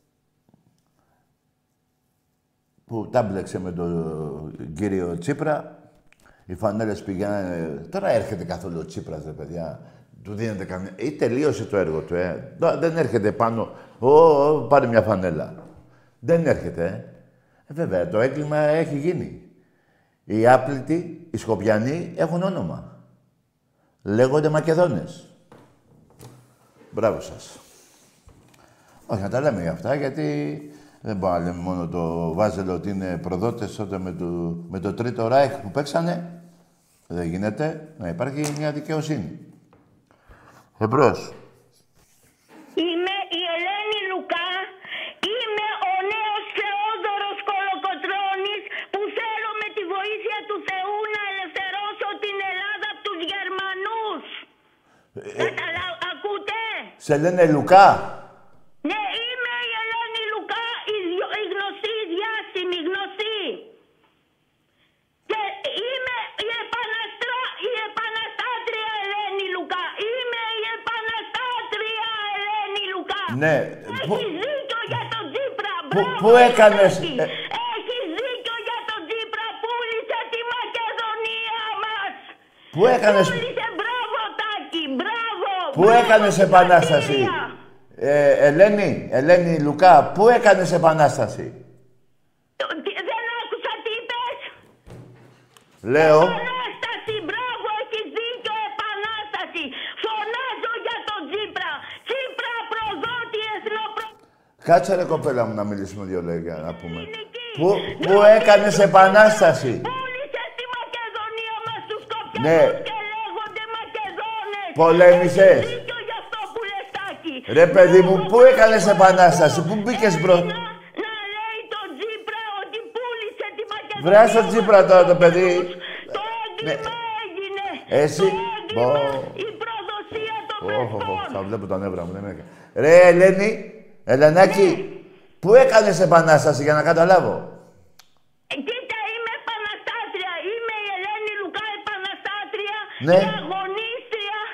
που τα μπλέξε με τον κύριο Τσίπρα. Οι φανέλες πηγαίνανε... Τώρα έρχεται καθόλου ο Τσίπρας, ρε παιδιά. Του δίνεται καμία... Ή τελείωσε το έργο του, ε. Δεν έρχεται πάνω. Ω, ω, πάρε μια φανέλα. Δεν έρχεται, ε. ε. Βέβαια, το έγκλημα έχει γίνει. Οι άπλητοι, οι Σκοπιανοί έχουν όνομα. Λέγονται Μακεδόνες. Μπράβο σας. Όχι, να τα λέμε για αυτά, γιατί δεν μπορούμε να λέμε μόνο το Βάζελο ότι είναι προδότες τότε με το, με το Τρίτο Ράιχ που παίξανε. Δεν γίνεται να υπάρχει μια δικαιοσύνη. Εμπρός. Είμαι η Ελένη Λουκά. Είμαι ο νέος Θεόδωρος Κολοκοτρώνης που θέλω με τη βοήθεια του Θεού να ελευθερώσω την Ελλάδα από τους Γερμανούς. Ε, Καταλα... Ακούτε? Σε λένε Λουκά. Ναι, είμαι η Ελένη Λουκά, η, η γνωστή, η διάσημη, γνωστή. Και είμαι η, επαναστρα... η επαναστάτρια Ελένη Λουκά. Είμαι η επαναστάτρια Ελένη Λουκά. Ναι. Έχεις που... δίκιο για τον Τσίπρα. Που, Μπράβο, πού έκανες... Ε... Έχεις δίκιο για τον Τσίπρα. Πούλησε τη Μακεδονία μας. Πού έκανες... Πούλησε, μπράβο Τάκη, μπράβο. Πού έκανες επανάσταση. Ε, Ελένη, Ελένη Λουκά, πού έκανες επανάσταση. Δεν άκουσα τι είπες. Λέω. Επανάσταση, μπράβο, έχεις δίκιο, επανάσταση. Φωνάζω για τον Τσίπρα. Τσίπρα, προδότη, εθνοπρο... Κάτσε ρε κοπέλα μου να μιλήσουμε δύο λόγια, να πούμε. Πού, πού έκανες επανάσταση. Πούλησε στη Μακεδονία μας τους Σκοπιανούς, ναι, και λέγονται Μακεδόνες. πολέμησες. Έχεις δίκιο για αυτό που λες, Τάκη. Ρε παιδί μου, πού έκανες επανάσταση, πού μπήκες μπρο... Να λέει τον Τσίπρα ότι πούλησε τη Μακεδονία. Βρες τον Τσίπρα τώρα το παιδί. Το έγκλημα έγινε. Εσύ. Το έγκλημα, η προδοσία των παιχτών. Θα βλέπω τα νεύρα μου, δεν έκανα. Ρε Ελένη, Ελενάκη, πού έκανες επανάσταση για να καταλάβω. Κοίτα, είμαι επαναστάτρια. Είμαι η Ελένη Λουκά, επαναστάτρια. Ναι. Και αγωνίστρια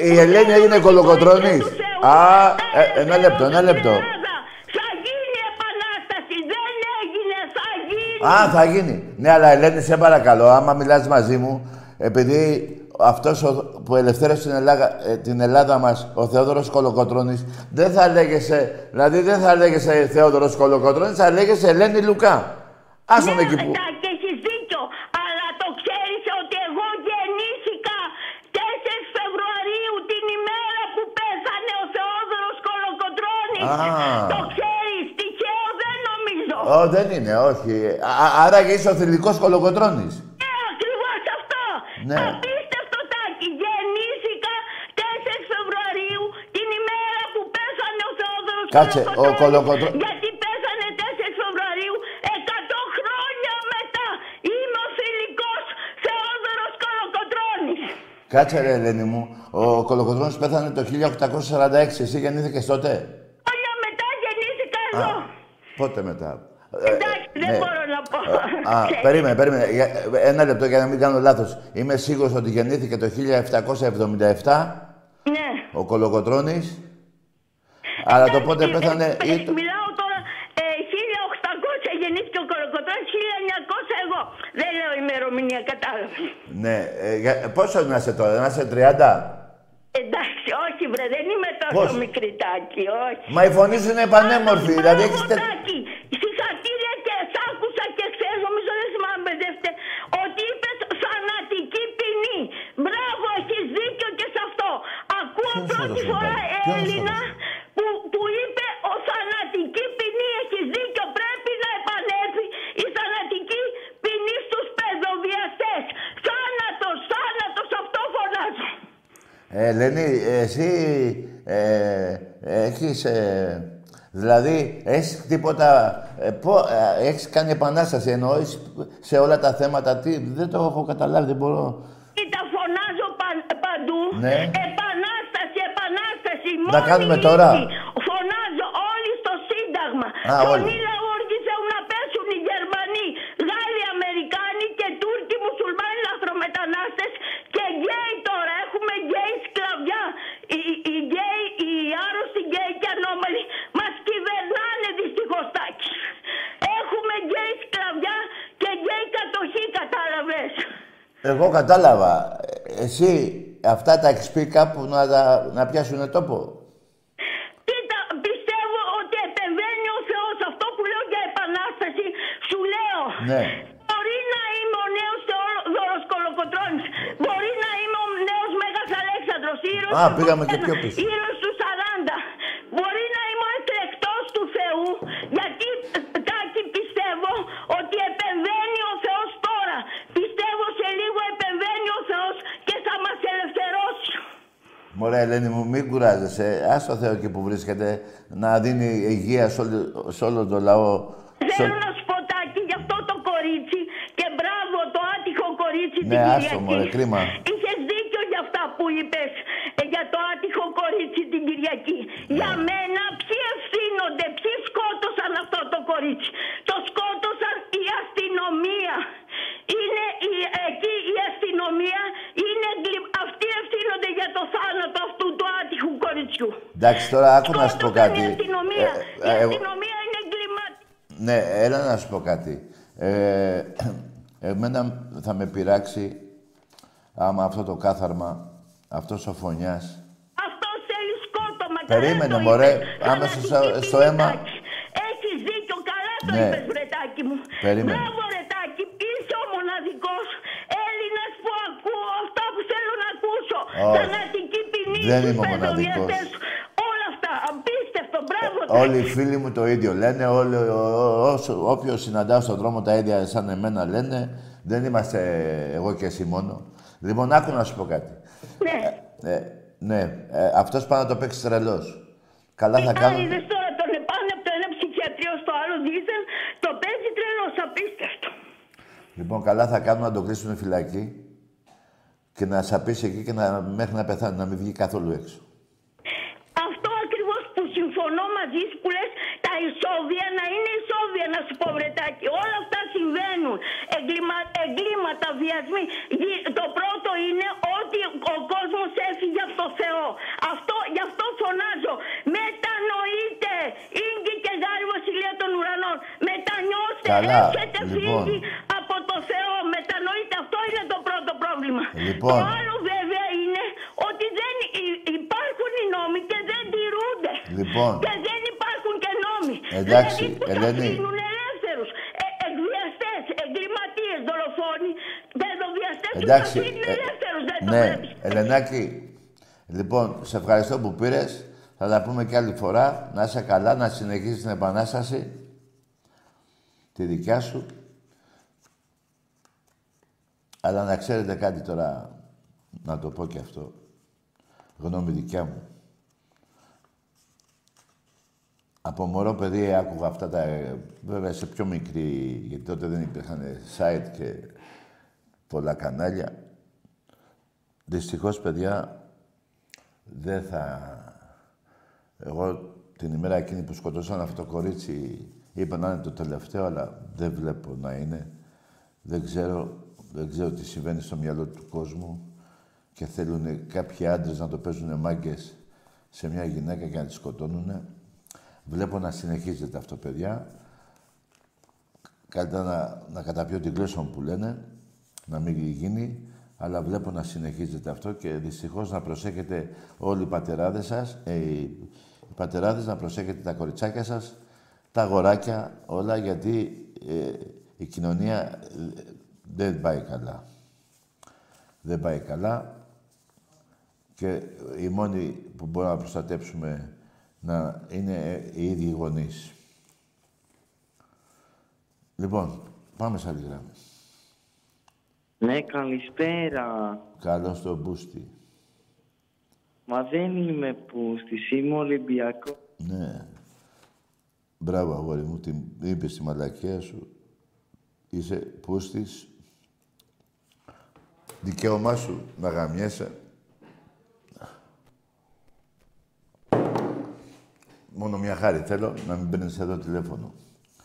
η Ελένη έγινε κολοκοτρώνης. Α, ε, ένα λεπτό, ένα λεπτό. Θα γίνει επανάσταση, δεν έγινε, θα γίνει. Α, θα γίνει. Ναι, αλλά Ελένη, σε παρακαλώ, άμα μιλάς μαζί μου, επειδή αυτός ο, που ελευθέρωσε την Ελλάδα, ε, την Ελλάδα μας, ο Θεόδωρος Κολοκοτρώνης, δεν θα λέγεσαι, δηλαδή δεν θα λέγεσαι Θεόδωρος Κολοκοτρώνης, θα λέγεσαι Ελένη Λουκά. Άσον Ναι, εκεί που... και έχεις δίκιο, αλλά το ξέρεις ότι εγώ γεννήθηκα τέσσερις Φεβρουαρίου, την ημέρα που πέθανε ο Θεόδωρος Κολοκοτρώνης. Α. Το ξέρεις, τυχαίο δεν νομίζω. Ω, δεν είναι, όχι. Α, άρα είσαι ο θηλυκός Κολοκοτρώνης. Ναι, ακριβώς αυτό. Ναι. Απίστευτο, Τάκη. Γεννήθηκα τέσσερις Φεβρουαρίου, την ημέρα που πέθανε ο Θεόδωρος Κάτσε, ο Κολοκοτρώνης. Κολοκοτρώ- Γιατί πέθανε τέσσερις Φεβρουαρίου, εκατό χρόνια μετά. Είμαι ο θηλυκός Θεόδωρος Κολοκοτρώνης. Κάτσε ρε Ελένη μου, ο Κολοκοτρώνης πέθανε το χίλια οκτακόσια σαράντα έξι, εσύ γεννήθηκες τότε. Χρόνια μετά γεννήθηκα Α, εδώ. πότε μετά. Εντάξει, δεν ναι. μπορώ να πω. Α, περίμενε, περίμενε. Για- Ένα λεπτό για να μην κάνω λάθος. Είμαι σίγουρος ότι γεννήθηκε το χίλια επτακόσια εβδομήντα επτά Ναι. ο Κολοκοτρώνης. Αλλά το πότε Εντάξει, πέθανε... ε, ε, ή το- Μιλάω τώρα, ε, χίλια οκτακόσια γεννήθηκε ο Κολοκοτρώνης, χίλια εννιακόσια εγώ. Δεν λέω ημερομηνία, κατάλαβες. Ναι, ε, για- πόσο να είσαι τώρα, να είσαι τριάντα. Εντάξει, όχι βρε, δεν είμαι τόσο Πώς? μικρή, Τάκη, όχι. Μα η φωνή σου είναι πανέμορφη, δηλαδή έχεις... τε- Τάκη, συγχαρητήρια και σ' άκουσα και χθες, νομίζω δεν θυμάμαι μπερδεύτε, ότι είπες θανατική ποινή. Μπράβο, έχεις δίκιο και σε αυτό. Ακούω Ποιος πρώτη έδωσε φορά πάλι? Ποιος Έλληνα έδωσε? που, που είπε ο θανατική ποινή. Έχεις δίκιο, πρέπει να επανέλθει η θανατική ποινή στους παιδοβιαστές. Θάνατος, θάνατος, αυτό φωνάζω. Ε, Ελένη, εσύ ε, έχεις... Ε, δηλαδή, έχεις τίποτα... Ε, πο, ε, έχεις κάνει επανάσταση, εννοείς σε όλα τα θέματα. Τι, δεν το έχω καταλάβει, δεν μπορώ... Κοίτα, φωνάζω παν- παντού. Ναι. Επανάσταση, επανάσταση. Να μόνη κάνουμε λύση. τώρα. Φωνάζω όλοι στο Σύνταγμα. Α, όλοι. Φωνή λαούργη θέλουν να πέσουν οι Γερμανοί, Γάλλοι, Αμερικάνοι και Τούρκοι, μουσουλμάνοι, λαθρομετανάστες και γκέι τώρα. Έχουμε γκέι σκλαβιά. Οι, οι γκέι, οι άρρωστοι γκέι και ανώμαλοι μας κυβερνάνε δυστυχώς, Τάκη. Έχουμε γκέι σκλαβιά και γκέι κατοχή, κατάλαβες. Εγώ κατάλαβα. Εσύ αυτά τα έχεις πει κάπου να, τα- να πιάσουνε τόπο. Κοίτα, πιστεύω ότι επεμβαίνει ο Θεός. Αυτό που λέω για επανάσταση, σου λέω. Ναι. Μπορεί να είμαι ο νέος Θεόδωρος Κολοκοτρώνης. Μπορεί να είμαι ο νέος Μέγας Αλέξανδρος. Ήρωας Α, του πήγαμε και εικοσιένα, πιο πίσω. Ήρωας του σαράντα. Μπορεί να είμαι ο εκλεκτός του Θεού. Γιατί, Τάκη, πιστεύω ότι επεμβαίνει ο Θεός τώρα. Πιστεύω σε λίγο επεμβαίνει ο Θεός και θα μας ελευθερώσει. Μωρέ, Ελένη μου, μην κουράζεσαι. Ας το Θεό εκεί που βρίσκεται να δίνει υγεία σε όλο, σε όλο τον λαό. Θέλω να σου πω, Τάκη, για αυτό το κορίτσι και μπράβο το άτυχο κορίτσι Ναι, την άστο, Κυριακή. μωρέ, κρίμα. Είχες δίκιο για αυτά που είπες ε, για το άτυχο κορίτσι την Κυριακή. Ναι. Για μένα ποιοι ευθύνονται, ποιοι σκότωσαν αυτό το κορίτσι. Το σκότωσαν η αστυνομία. Είναι η, εκεί η αστυνομία, είναι, εγκλη- αυτοί ευθύνονται για το θάνατο αυτού του άτυχου κοριτσιού. Εντάξει, τώρα άκου να σου πω Σκότωσαν κάτι. η αστυνομία. Ε, η ε, εγώ- αστυνομία είναι εγκληματική. Ναι, έλα να σου πω κάτι. Ε, εμένα θα με πειράξει άμα αυτό το κάθαρμα, αυτός ο φωνιάς. Αυτό θέλει σκότωμα. Περίμενε, καλά το μωρέ, είπες. άμεσα στο- Θανατική στο ποινή, αίμα. Τάκη. Έχεις δίκιο, καλά το Ναι. είπες, βρετάκι μου. Περίμενε. Μπράβο, ρετάκι, είσαι ο μοναδικός Έλληνας που ακούω αυτά που θέλω να ακούσω. Όχι. Θανατική ποινή Δεν στους είμαι ο μοναδικός. παιδοβιαστές. Όλα αυτά, απίστευτο, μπράβο. Όλοι οι Τάκη. φίλοι μου το ίδιο λένε, όλοι, ο, ο, όσο- όποιος συναντάω στον δρόμο τα ίδια σαν εμένα λένε. Δεν είμαστε εγώ και εσύ μόνο. Λοιπόν, άκου να σου πω κάτι. Ναι. Ε, ναι, ε, αυτός πάει να το παίξει τρελός. Καλά θα Α, κάνω. είδες τώρα τον επάνε από το ένα ψυχιατρίο στο άλλο δίζελ, το παίζει τρελός, απίστευτο. Λοιπόν, καλά θα κάνουν να το κλείσουν φυλακή και να σαπίσει εκεί και να, μέχρι να πεθάνει, να μην βγει καθόλου έξω. Αυτό ακριβώς που συμφωνώ μαζί σου που λες τα ισόβια να είναι ισόβια, να σου πω βρετάκι. Όλα αυτά συμβαίνουν. συμβαίνουν. Εγκλημα, εγκλήματα, βιασμοί. Γι- Το πρώτο είναι ότι ο κόσμος έφυγε από το Θεό. Αυτό, γι' αυτό φωνάζω. Μετανοείτε. Ίγκη και γάρι βασιλεία των ουρανών. Μετανιώστε. Καλά, Έχετε λοιπόν. φύγει από το Θεό. Μετανοείτε. Αυτό είναι το πρώτο πρόβλημα. Λοιπόν. Το άλλο βέβαια είναι ότι δεν υ- υπάρχουν οι νόμοι και δεν τηρούνται. Λοιπόν. Και δεν υπάρχουν και νόμοι. Εντάξει, δηλαδή που θα Ελένη. αφήνουν ελεύθερους. Ε, εκβιαστές, εγκληματίες, δολοφόνοι, παιδοβιαστές τους Εντάξει, αφήνουν ε, ελεύθερους. Δεν το ναι, βλέπεις. Ελενάκη, λοιπόν, σε ευχαριστώ που πήρες. Θα τα πούμε και άλλη φορά. Να είσαι καλά, να συνεχίσεις την επανάσταση. Τη δικιά σου. Αλλά να ξέρετε κάτι τώρα, να το πω και αυτό. Γνώμη δικιά μου. Από μωρό παιδί άκουγα αυτά τα... Βέβαια σε πιο μικρή, γιατί τότε δεν υπήρχαν site και πολλά κανάλια. Δυστυχώς, παιδιά, δεν θα... Εγώ την ημέρα εκείνη που σκοτώσαν αυτό το κορίτσι είπα να είναι το τελευταίο, αλλά δεν βλέπω να είναι. Δεν ξέρω, δεν ξέρω τι συμβαίνει στο μυαλό του κόσμου και θέλουν κάποιοι άντρες να το παίζουν μάγκες σε μια γυναίκα και να τη σκοτώνουνε. Βλέπω να συνεχίζεται αυτό, παιδιά. Καλύτερα να, να καταπιώ την γλώσσα μου που λένε, να μην γίνει, αλλά βλέπω να συνεχίζεται αυτό και δυστυχώς να προσέχετε όλοι οι πατεράδες σας, ε, οι πατεράδες να προσέχετε τα κοριτσάκια σας, τα αγοράκια, όλα, γιατί ε, η κοινωνία ε, δεν πάει καλά. Δεν πάει καλά και οι μόνοι που μπορούμε να προστατέψουμε να είναι οι ίδιοι γονείς. Λοιπόν, πάμε σε άλλη γραμμή. Ναι, καλησπέρα. Καλώς τον Μπούστη. Μα δεν είμαι Πούστης, είμαι Ολυμπιακό. Ναι. Μπράβο, αγόρι μου, την είπες τη μαλακία σου. Είσαι Πούστης. Δικαίωμά σου να γαμιέσαι. Μόνο μια χάρη θέλω, να μην παίρνεις εδώ τηλέφωνο.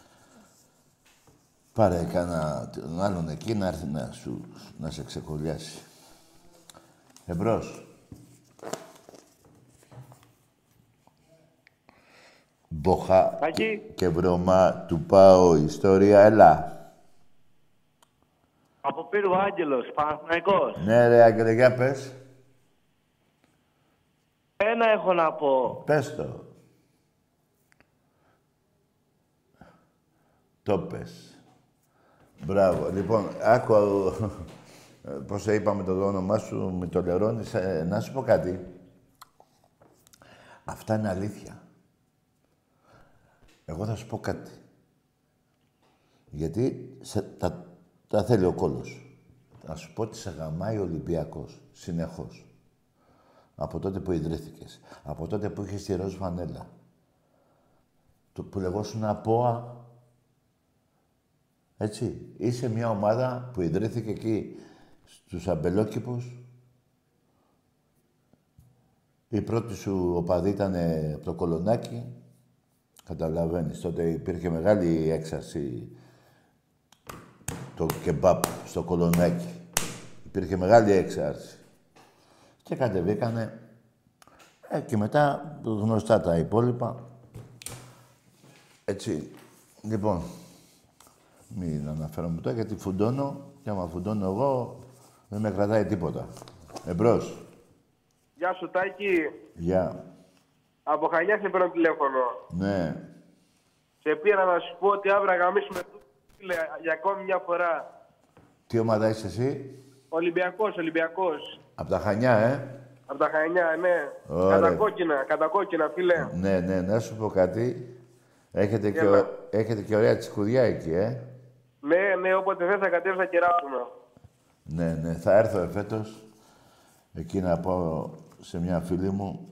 Πάρε κανένα τον άλλον εκεί να έρθει να, σου, να σε ξεκολλιάσει. Εμπρός. Μποχά και, και βρωμά του πάω ιστορία, έλα. Από Πύρου Άγγελος, Παναθηναϊκός. Ναι ρε Άγγελε, για πες. Ένα έχω να πω. Πες το. Το πες. Μπράβο. Λοιπόν, άκου πώς σε είπαμε το όνομά σου, με το λερώνεις. Ε, να σου πω κάτι. Αυτά είναι αλήθεια. Εγώ θα σου πω κάτι. Γιατί σε, τα, τα θέλει ο κόλος. Να σου πω ότι σε γαμάει ο Ολυμπιακός. Συνεχώς. Από τότε που ιδρύθηκες. Από τότε που είχες τη ροζ φανέλα. Το που λεγόσουν ΑΠΟΑ. Έτσι. Είσαι μια ομάδα που ιδρύθηκε εκεί στους αμπελόκηπους. Η πρώτη σου οπαδή ήταν από το Κολονάκι. Καταλαβαίνεις. Τότε υπήρχε μεγάλη έξαρση το κεμπάπ στο Κολονάκι. Υπήρχε μεγάλη έξαρση. Και κατεβήκανε. Ε, και μετά γνωστά τα υπόλοιπα. Έτσι. Λοιπόν, μην αναφέρομαι τώρα γιατί φουντώνω και άμα φουντώνω εγώ δεν με κρατάει τίποτα. Εμπρός. Γεια σου Τάκη. Γεια. Από Χανιά σε παίρνω τηλέφωνο. Ναι. Σε πήρα να σου πω ότι αύριο γαμίσουμε το για ακόμη μια φορά. Τι ομάδα είσαι εσύ? Ολυμπιακός, Ολυμπιακός. Απ' τα Χανιά, ε. Απ' τα Χανιά, ναι. Ωραία. Κατακόκκινα, κατακόκκινα, φίλε. Ναι, ναι, να σου πω κάτι. Έχετε, και, Έλα. ο... Έχετε και ωραία τσικουδιά εκεί, ε. Ναι, ναι, όποτε θες θα κατέβεις να κεράσουμε. Ναι, ναι, θα έρθω εφέτος. Εκεί να πάω σε μια φίλη μου.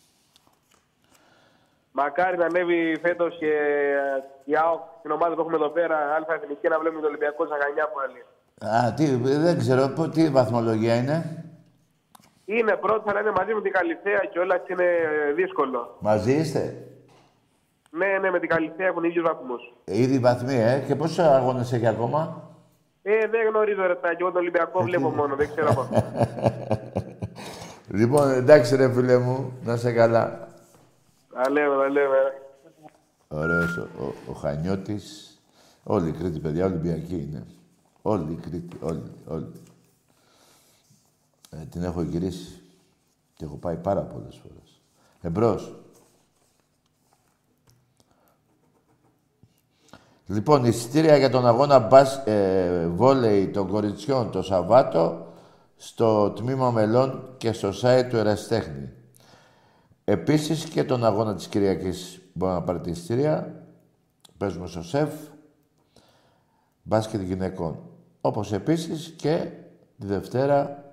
Μακάρι να ανέβει φέτος και η ΑΟΚ, την ομάδα που έχουμε εδώ πέρα, Α Εθνική, να βλέπουμε το Ολυμπιακό στα Χανιά πάλι. Α, τι, δεν ξέρω, πο- τι βαθμολογία είναι. Είναι πρώτη, αλλά είναι μαζί με την Καλυθέα και όλα και είναι δύσκολο. Μαζί είστε. Ναι, ναι, με την Καλυθέα έχουν ίδιους βαθμούς. Ήδη βαθμοί, ε. Και πόσους αγώνες έχει ακόμα. Ε, δεν γνωρίζω ρε Τάκη, εγώ τον Ολυμπιακό βλέπω μόνο, δεν ξέρω από αυτό. Λοιπόν, εντάξει ρε φίλε μου, να είσαι καλά. Τα λέμε, τα λέμε. Ωραίος ο, ο, ο Χανιώτης. Όλοι οι Κρήτη, παιδιά, Ολυμπιακοί είναι. Όλοι οι Κρήτη, όλοι, όλοι. Ε, την έχω γυρίσει και έχω πάει πάρα πολλές φορές. Εμπρός. Λοιπόν, εισιτήρια για τον αγώνα μπας, ε, βόλεϊ των κοριτσιών το Σαββάτο στο τμήμα μελών και στο site του Ερασιτέχνη. Επίσης και τον αγώνα της Κυριακής μπορεί να πάρει εισιτήρια. Παίζουμε στο ΣΕΦ, μπάσκετ γυναικών. Όπως επίσης και τη Δευτέρα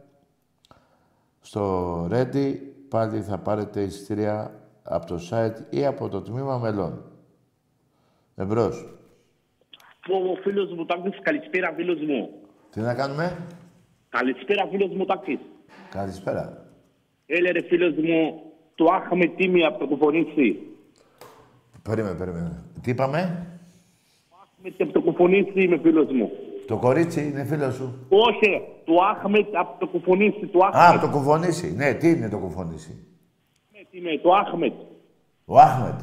στο Ρέντι πάλι θα πάρετε εισιτήρια από το site ή από το τμήμα μελών. Εμπρός. Ο φίλος μου Τάκης, καλησπέρα φίλος μου. Τι να κάνουμε? Καλησπέρα φίλος μου Τάκης. Καλησπέρα. Έλε ρε φίλος μου, το άχαμε τίμη από το κουφονίσι. Περίμενε, περίμενε. Τι είπαμε? Άχμετ από το κουφονίσι είμαι φίλος μου. Το κορίτσι είναι φίλο σου? Όχι, το Άχμετ από το κουφονίσι. Το Α, από το κουφονίσι. Ναι, τι είναι το κουφονίσι? Τι είναι, το Άχμετ. Ο Άχμετ.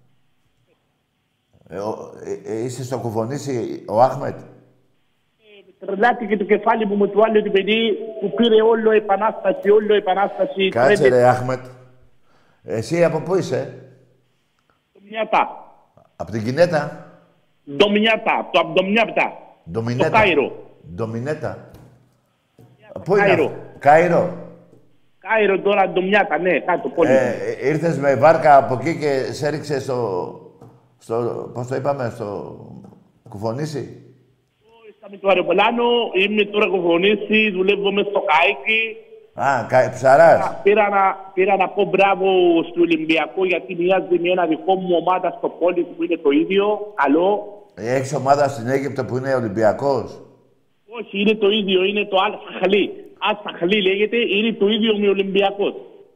Ε, ο, ε, ε, είσαι στο κουφονίσι ο Άχμετ. Τρελάθηκε το κεφάλι μου με το άλλο το παιδί που πήρε όλο επανάσταση, όλο επανάσταση. Κάτσε ρε Άχμετ. Εσύ από πού είσαι? Ντομινιάτα. Από την Κινέτα. Ντομινιάτα, το Ντομινιάτα. Ντομινέτα. Το Κάιρο. Ντομινέτα. Πού είναι Κάιρο. αυτό? Κάιρο. Κάιρο τώρα, Ντομινιάτα, ναι, κάτω πόλη. Ε, ήρθες με βάρκα από εκεί και σε έριξε στο... στο πώς το είπαμε, στο κουφονίσι. Είμαι στο αεροπλάνο, είμαι τώρα κουφονίσι, δουλεύω μες στο Καίκι. Α, κα... ψαράς. Πήρα να, πήρα να πω μπράβο στο Ολυμπιακό γιατί μοιάζει με ένα δικό μου ομάδα στο πόλη που είναι το ίδιο. Καλό. Έχεις ομάδα στην Αίγυπτο που είναι Ολυμπιακός? Όχι, είναι το ίδιο, είναι το Αλ-Σαχλή. Αλ-Σαχλή λέγεται, είναι το ίδιο με Ολυμπιακός.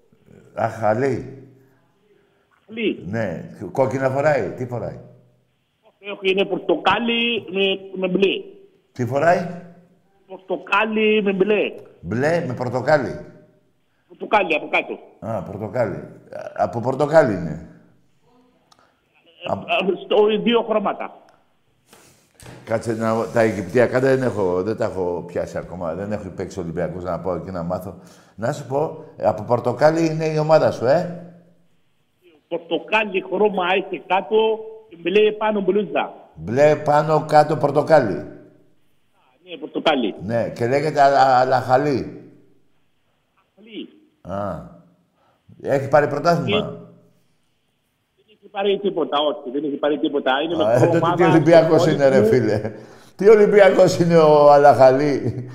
Αχαλή. Αχλή. Ναι. Κόκκινα φοράει. Τι φοράει? Όχι, είναι πορτοκάλι με, με μπλε. Τι φοράει? Πορτοκάλι με μπλε. Μπλε με πορτοκάλι. Πορτοκάλι από κάτω. Α, πορτοκάλι. Από πορτοκάλι είναι. Ε, Α... Στο δύο χρώματα. Κάτσε να... Τα Αιγυπτιακά δεν, έχω, δεν τα έχω πιάσει ακόμα. Δεν έχω παίξει Ολυμπιακούς να πάω εκεί να μάθω. Να σου πω, από πορτοκάλι είναι η ομάδα σου, ε? Πορτοκάλι χρώμα έχει κάτω και μπλε πάνω μπλούζα. Μπλε πάνω κάτω πορτοκάλι. Ναι, πορτοκάλι. Ναι, και λέγεται Αλαχαλή. Αλαχαλή. Α. Έχει πάρει πρωτάθλημα. Δεν έχει πάρει τίποτα, όχι. Δεν έχει πάρει τίποτα. Είναι Α, με ε, ομάδα, τι Ολυμπιακός είναι, ρε φίλε. Τι Ολυμπιακός είναι ο Αλαχαλή.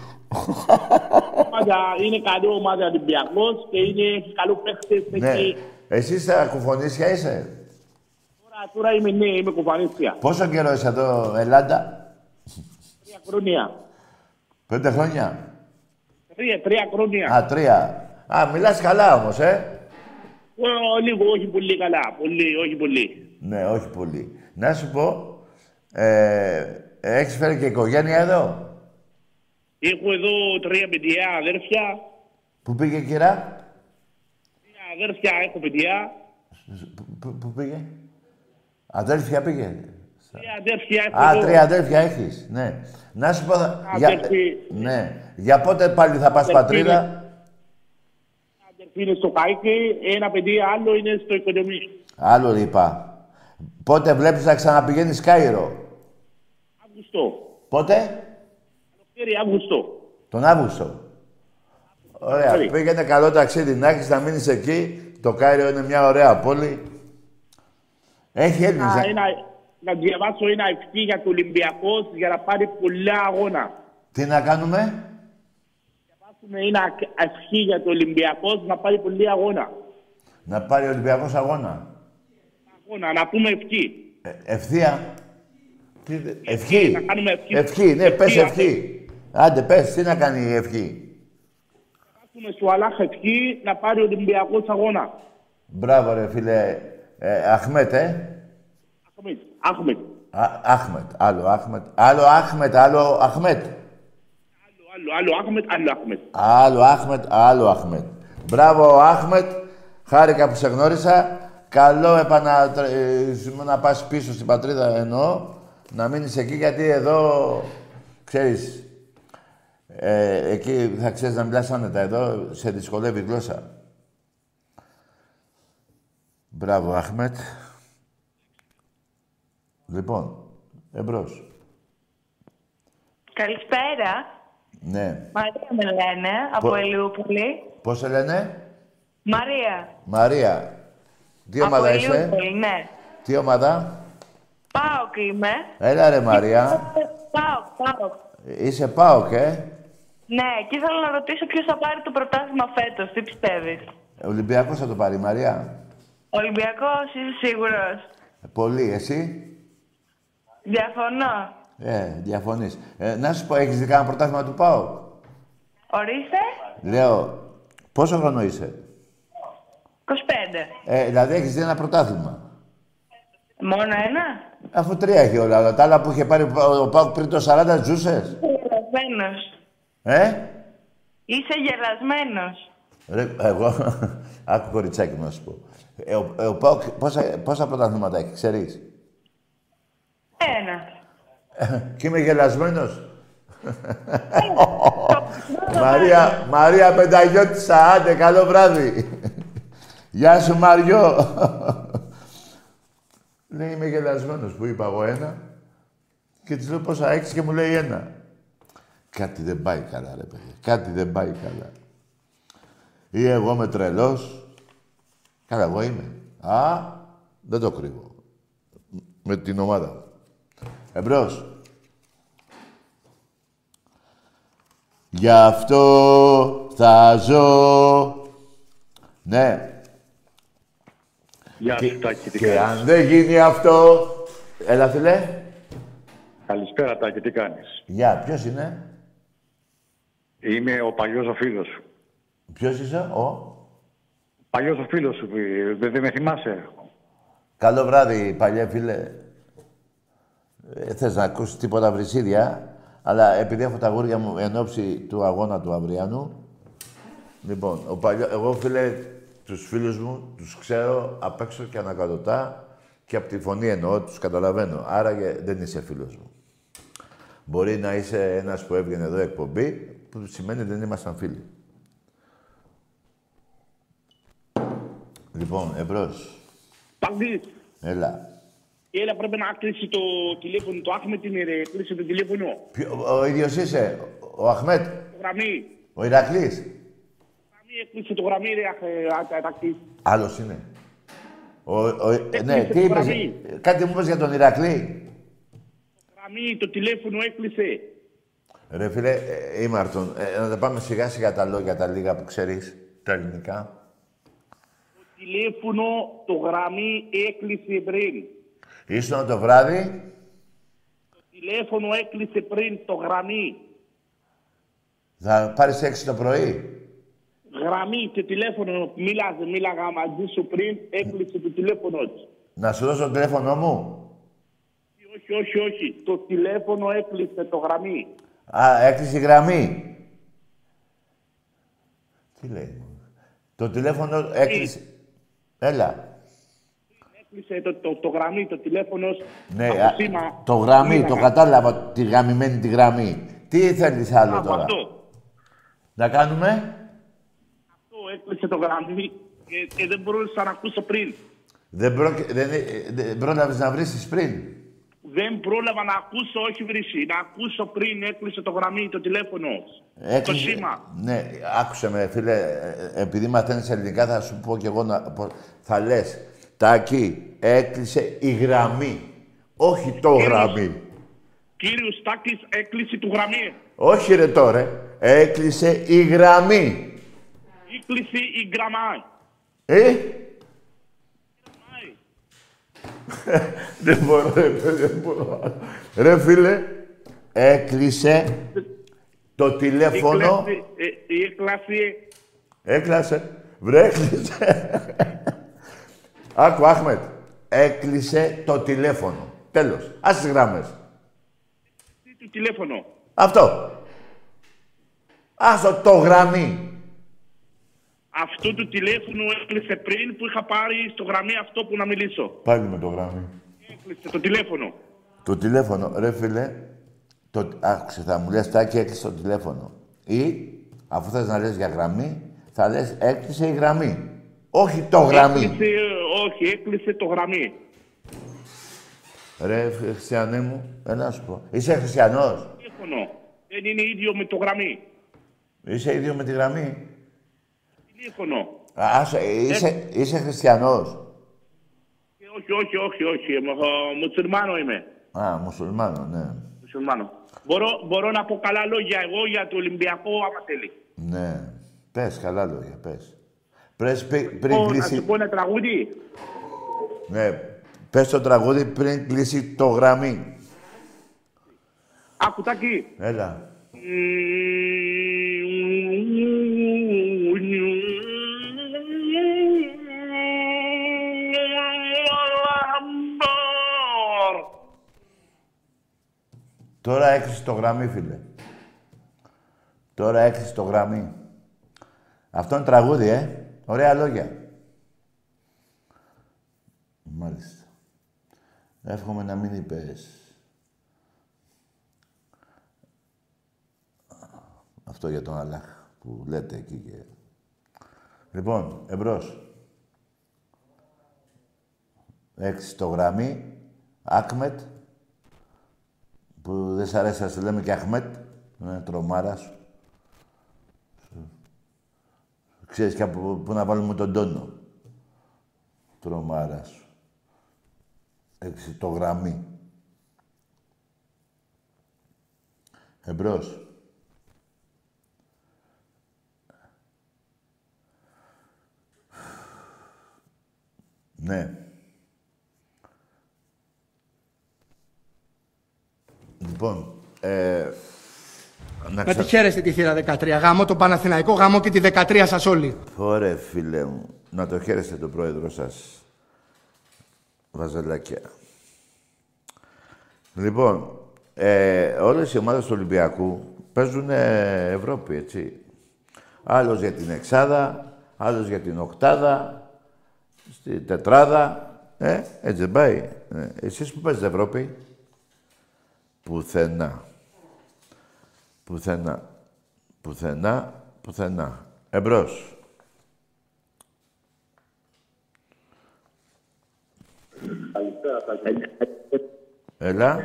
Είναι καλή ομάδα Ολυμπιακός και είναι, έχει καλού παίχτες. Ναι. Έχει... Εσύ στα κουφονίσια είσαι? Τώρα, τώρα είμαι, ναι, είμαι κουφανίσια. Πόσο καιρό είσαι εδώ, Ελλάδα? Τρία χρόνια. Πέντε χρόνια. Τρία, τρία χρόνια. Α, τρία. Α, μιλάς καλά όμως, ε. Ω, λίγο, όχι πολύ καλά. Πολύ, όχι πολύ. Ναι, όχι πολύ. Να σου πω, ε, έχεις φέρει και οικογένεια εδώ? Έχω εδώ τρία παιδιά, αδέρφια. Πού πήγε η κυρά? Τρία αδέρφια, έχω παιδιά. Πού, πού πήγε? Αδέρφια πήγε. Τρία αδέρφια έχω Α, εδώ. τρία αδέρφια έχεις, ναι. Να σου πω, για, Αδέρφη... ναι. Για πότε πάλι θα πας πατρίδα? Αδέρφη είναι στο Καίκι, ένα παιδί άλλο είναι στο Οικονομείο. Άλλο είπα. Πότε βλέπεις να ξαναπηγαίνεις Κάιρο? Αύγουστο. Πότε? Καλοκαίρι, Αύγουστο. Τον Αύγουστο. Ωραία. Sorry. Πήγαινε καλό ταξίδι να έχεις να μείνεις εκεί. Το Κάιρο είναι μια ωραία πόλη. Έχει Έλληνες. Α, ένα, να διαβάσω ένα ευχή για το Ολυμπιακός για να πάρει πολλά αγώνα. Τι να κάνουμε? Διαβάσουμε ένα ευχή για το Ολυμπιακός να πάρει πολλή αγώνα. Να πάρει ο Ολυμπιακός αγώνα. Αγώνα, να πούμε ευχή. Ε, ευθεία. Τι, ευχή. Να κάνουμε ευχή. Ευχή, ναι, πες ευχή. Άντε, πες, τι να κάνει η ευχή. Διαβάσουμε στο Αλάχ ευχή να πάρει ο Ολυμπιακός αγώνα. Μπράβο, ρε φίλε. Ε, Αχμέτ, ε. Αχμέτ. Αχμέτ. Α, Αχμέτ. Άλλο Αχμέτ. Άλλο Αχμέτ, άλλο Αχμέτ. Άλλο, άλλο Άχμετ, άλλο Άχμετ. Άλλο Άχμετ, άλλο Άχμετ. Μπράβο, Άχμετ. Χάρηκα που σε γνώρισα. Καλό επανατρέψιμο να πας πίσω στην πατρίδα εννοώ. Να μείνεις εκεί, γιατί εδώ, ξέρεις, ε, εκεί θα ξέρεις να μιλάς άνετα. Εδώ σε δυσκολεύει η γλώσσα. Μπράβο, Άχμετ. Λοιπόν, εμπρός. Καλησπέρα. Ναι. Μαρία με λένε, από Πο... Ελιούπολη. Πώς σε λένε? Μαρία. Μαρία. Τι από ομάδα είσαι? Ελιούπολη, ναι. Τι ομάδα? ΠΑΟΚ είμαι. Έλα ρε Μαρία. ΠΑΟΚ, ΠΑΟΚ. Είσαι ΠΑΟΚ, ε. Ναι, και ήθελα να ρωτήσω ποιος θα πάρει το πρωτάθλημα φέτος. Τι πιστεύεις? Ολυμπιακός θα το πάρει, Μαρία. Ολυμπιακός, είσαι σίγουρος? Πολύ, εσύ? Διαφωνώ. Ε, διαφωνείς. Ε, να σου πω, έχεις δει κανένα πρωτάθλημα του ΠΑΟΚ? Ορίστε. Λέω, πόσο χρόνο είσαι? είκοσι πέντε. Ε, δηλαδή έχεις δει ένα πρωτάθλημα. Μόνο ένα? Αφού τρία έχει όλα, αλλά τα άλλα που είχε πάρει ο ΠΑΟΚ πριν το σαράντα ζούσες. Γελασμένος. Ε? Είσαι γελασμένος. Ρε, εγώ, άκου κοριτσάκι μου να σου πω. Ε, ο, ε, ο ΠΑΟΚ πόσα, πόσα πρωταθλήματα έχει, ξέρεις? Ένα. Και είμαι γελασμένος. Μαρία, Μαρία Πενταγιώτισσα, άντε, καλό βράδυ. Γεια σου, Μαριό. Λέει, είμαι γελασμένος που είπα εγώ ένα. Και της λέω πόσα έχεις και μου λέει ένα. Κάτι δεν πάει καλά, ρε παιδιά. Κάτι δεν πάει καλά. Ή εγώ είμαι τρελός. Καλά, εγώ είμαι. Α, δεν το κρύβω. Με την ομάδα. Εμπρός. Γι' αυτό θα ζω. Ναι. Γεια και, σου, Τάκη, τι και κάνεις? αν δεν γίνει αυτό... Έλα, φίλε. Καλησπέρα, Τάκη, τι κάνεις? Γεια, ποιος είναι? Είμαι ο παλιός ο φίλος σου. Ποιος είσαι, ο? Παλιός ο φίλος σου, δεν, δεν με θυμάσαι. Καλό βράδυ, παλιέ φίλε. Ε, θες να ακούσεις τίποτα βρυσίδια, αλλά επειδή έχω τα γούρια μου εν ώψη του αγώνα του αυριανού, λοιπόν, ο παλιό, εγώ φίλε, τους φίλους μου τους ξέρω απ' έξω και ανακατοτά και από τη φωνή εννοώ, τους καταλαβαίνω. Άρα δεν είσαι φίλος μου. Μπορεί να είσαι ένας που έβγαινε εδώ εκπομπή, που σημαίνει δεν ήμασταν φίλοι. Λοιπόν, εμπρός. Παγδί. Έλα. Έλα, πρέπει να κλείσει το τηλέφωνο. Το Άχμετ είναι, ρε. Κλείσε το τηλέφωνο. Ποιο, ο ίδιος είσαι, ο Αχμέτ. Γραμμή. Ο Ηρακλής. Γραμμή, έκλεισε το γραμμή, ρε. Ατακτή. Άλλος είναι. Ο, ο, ναι, τι είπες, κάτι μου είπες για τον Ηρακλή. Γραμμή, το τηλέφωνο έκλεισε. Ρε φίλε, ε, Ήμαρτον, ε, να τα πάμε σιγά σιγά τα λόγια, τα λίγα που ξέρεις, τα ελληνικά. Το τηλέφωνο, το γραμμή έκλεισε πριν. Ήσουν το βράδυ. Το τηλέφωνο έκλεισε πριν, το γραμμή. Θα πάρεις έξι το πρωί. Γραμμή, το τηλέφωνο, μίλαγε, μίλαγα μαζί σου πριν, έκλεισε το τηλέφωνο του. Να σου δώσω το τηλέφωνο μου. Όχι, όχι, όχι. Το τηλέφωνο έκλεισε το γραμμή. Α, έκλεισε η γραμμή. Τι λέει. Το τηλέφωνο έκλεισε. Έλα. Έκλεισε το, το, το γραμμή, το τηλέφωνο. Ναι, α, το γραμμή, μίλαγα. Το κατάλαβα, τη γαμημένη τη γραμμή. Τι θέλεις άλλο Α, τώρα. Αυτό. Να κάνουμε. Αυτό έκλεισε το γραμμή και, και δεν μπορούσα να ακούσω πριν. Δεν, προ... δεν... δεν πρόλαβες να βρίσεις πριν. Δεν πρόλαβα να ακούσω, όχι βρύση. Να ακούσω πριν, έκλεισε το γραμμή, το τηλέφωνο. Έκλεισε... Το σήμα. Ναι, άκουσε με, φίλε. Επειδή μαθαίνεις ελληνικά, θα σου πω κι εγώ να... Θα λες, Τάκη, έκλεισε η γραμμή. Όχι το Κύριος... γραμμή. Κύριος Τάκης, έκλεισε το γραμμή. Όχι ρε τώρα. Έκλεισε η γραμμή. Έκλεισε η γραμμή. Ε? Δεν μπορώ, ρε, δεν μπορώ. Ρε φίλε, έκλεισε το τηλέφωνο. Έκλασε. Έκλασε. Βρε, έκλεισε. Άκου, Άχμετ. Έκλεισε το τηλέφωνο. Τέλος. Ας τις γράμμες. Τι το τηλέφωνο. Αυτό. Άστο το γραμμή. Αυτό του τηλέφωνο έκλεισε πριν που είχα πάρει στο γραμμή αυτό που να μιλήσω. Πάλι με το γραμμή. Έκλεισε το τηλέφωνο. Το τηλέφωνο, ρε φίλε, το... άκουσε, θα μου λες Τάκη έκλεισε το τηλέφωνο. Ή, αφού θες να λες για γραμμή, θα λες έκλεισε η γραμμή. Όχι το γραμμή. Έκλεισε, όχι, έκλεισε το γραμμή. Ρε χριστιανέ μου, έλα να σου πω. Είσαι χριστιανός. Τηλέφωνο. Δεν είναι ίδιο με το γραμμή. Είσαι ίδιο με τη γραμμή. Τηλέφωνο. Άσο, είσαι, ε... είσαι χριστιανός. Όχι, όχι, όχι, όχι. Μουσουλμάνο είμαι. Α, μουσουλμάνο, ναι. Μουσουλμάνο. Μπορώ, μπορώ να πω καλά λόγια εγώ για το Ολυμπιακό, άμα θέλει. Ναι. Πες καλά λόγια, πες. Πες πριν, πριν Ω, κλείσει... Να σου πω ένα τραγούδι. Ναι. Πες το τραγούδι πριν κλείσει το γραμμή. Άκου, Τάκη. Έλα. Τώρα έκλεισε το γραμμή, φίλε. Τώρα έκλεισε το γραμμή. Αυτό είναι τραγούδι, ε. Ωραία λόγια. Μάλιστα. Εύχομαι να μην είπες αυτό για τον Αλλάχ που λέτε εκεί και... Λοιπόν, εμπρός. Έκλεισε το γραμμή. Άκμετ. Που δεν σ' αρέσει να σε λέμε και Αχμέτ. Είναι τρομάρα σου. Ξέρεις και από πού να βάλουμε τον τόνο. Τρομάρα σου. Έξι το γραμμή. Εμπρός. Ναι. Λοιπόν, ε, να ξα... τη χαίρεστε τη θύρα δεκατρία. Γάμο το Παναθηναϊκό, γάμο και τη δεκατρία σας όλοι. Ωραία, φίλε μου. Να το χαίρεστε τον πρόεδρο σας. Βαζελάκια. Λοιπόν, ε, όλες οι ομάδες του Ολυμπιακού παίζουν ε, Ευρώπη, έτσι. Άλλος για την εξάδα, άλλος για την οκτάδα, στη τετράδα. Ε, έτσι δεν πάει. Ε, εσείς που παίζετε Ευρώπη. Πουθενά. Πουθενά. Πουθενά. Πουθενά. Εμπρός. Έλα.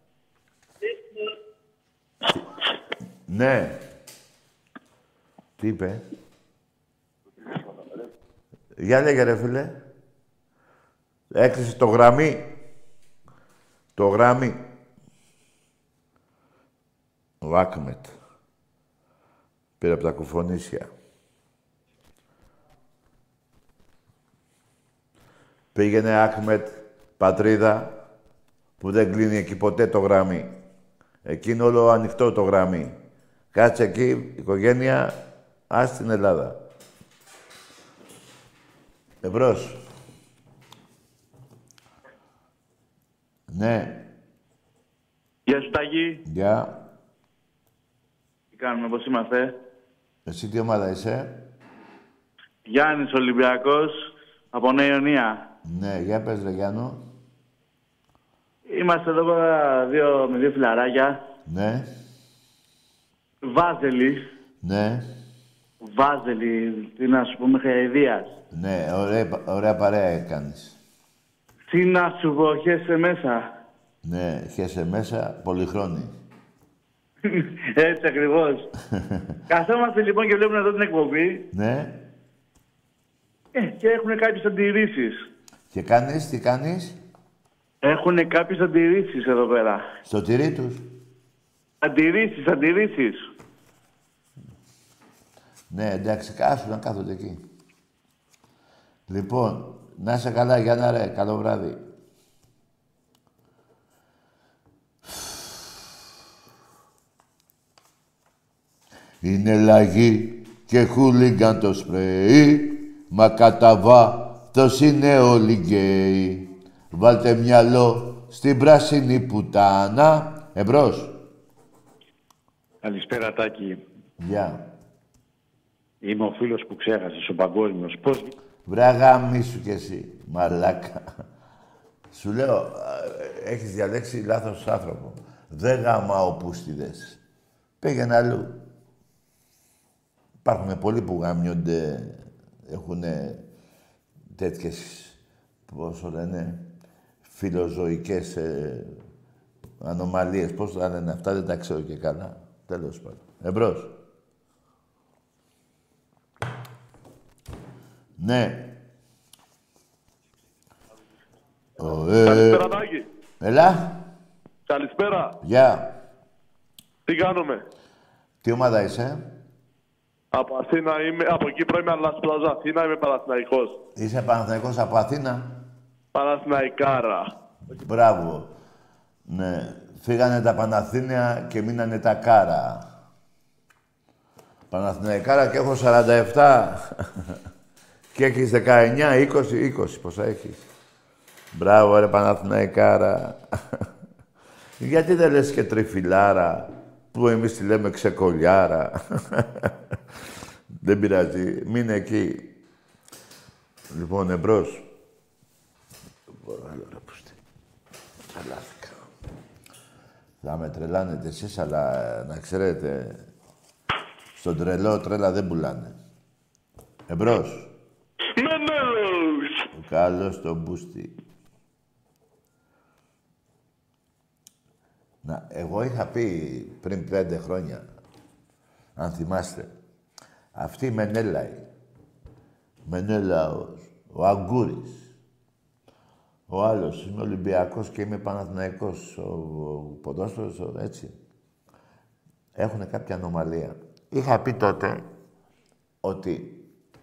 Ναι. Τι είπε. Για λέγε ρε φίλε. Έκλεισε το γραμμή. Το γραμμή. Ο Άκμετ. Πήρε από τα κουφονίσια. Πήγαινε Άκμετ, πατρίδα, που δεν κλείνει εκεί ποτέ το γραμμή. Εκεί είναι όλο ανοιχτό το γραμμή. Κάτσε εκεί, οικογένεια, ας στην Ελλάδα. Εμπρός. Ναι. Γεια σου, Τάκη. Γεια. Τι κάνουμε, πώς είμαστε. Εσύ τι ομάδα είσαι. Γιάννης Ολυμπιακός, από Νέα Ιωνία. Ναι, για πες ρε Γιάννο. Είμαστε εδώ πέρα δύο, με δύο φιλαράκια. Ναι. Βάζελης. Ναι. Βάζελη, τι να σου πούμε, Χαϊδίας. Ναι, ωραία, ωραία παρέα έκανες. Τι να σου πω, χέσε μέσα. Ναι, χέσε μέσα, πολυχρόνη. Έτσι ακριβώς. Καθόμαστε λοιπόν και βλέπουμε εδώ την εκπομπή. Ναι. Ε, και έχουν κάποιες αντιρρήσεις. Και κάνεις, τι κάνεις. Έχουν κάποιες αντιρρήσεις εδώ πέρα. Στο τυρί τους. Αντιρρήσεις, αντιρρήσεις. Ναι, εντάξει, κάσου να κάθονται εκεί. Λοιπόν, να είσαι καλά, Γιάννα ρε. Καλό βράδυ. Είναι λαγί και χούλιγκαν το σπρέι, μα κατά βάθος είναι όλοι γκέι. Βάλτε μυαλό στην πράσινη πουτάνα. Εμπρός. Καλησπέρα, Τάκη. Γεια. Είμαι ο φίλος που ξέχασες, ο παγκόσμιος. Πώς... Βρε γαμίσου κι εσύ, μαλάκα. Σου λέω, έχεις διαλέξει λάθος άνθρωπο. Δεν γαμάω πούστιδες. Πήγαινε αλλού. Υπάρχουν πολλοί που γαμιόνται, έχουν τέτοιες, πώς το λένε, φιλοζωικές ε, ανομαλίες. Πώς τα λένε αυτά, δεν τα ξέρω και καλά. Τέλος πάντων. Εμπρός. Ναι. Ωε. Καλησπέρα, Τάκη. Έλα. Καλησπέρα. Γεια. Τι κάνουμε. Τι ομάδα είσαι. Από Αθήνα είμαι, από Κύπρο είμαι, αλλά σπουδάζω Αθήνα, είμαι Παναθηναϊκός. Είσαι Παναθηναϊκός από Αθήνα. Παναθηναϊκάρα. Μπράβο. Ναι. Φύγανε τα Παναθήνια και μείνανε τα Κάρα. Παναθηναϊκάρα και έχω σαράντα επτά. Και έχεις δεκαεννιά, είκοσι, είκοσι. Πόσα έχεις. Μπράβο ρε Παναθηναϊκάρα. Γιατί δεν λες και τριφυλάρα, που εμείς τη λέμε ξεκολιάρα. Δεν πειράζει. Μείνε εκεί. Λοιπόν, εμπρός. Τρελάθηκα. Θα με τρελάνετε εσείς, αλλά να ξέρετε, στον τρελό τρέλα δεν πουλάνε. Εμπρός. Μενέλος. Καλώς το μπούστι. Να, εγώ είχα πει πριν πέντε χρόνια, αν θυμάστε, αυτή η Μενέλαη, Μενέλαος, ο Αγκούρης, ο άλλος είναι Ολυμπιακός και είμαι Παναθηναϊκός, ο, ο ποδόσφαιρος, έτσι. Έχουνε κάποια ανομαλία. Είχα πει τότε ότι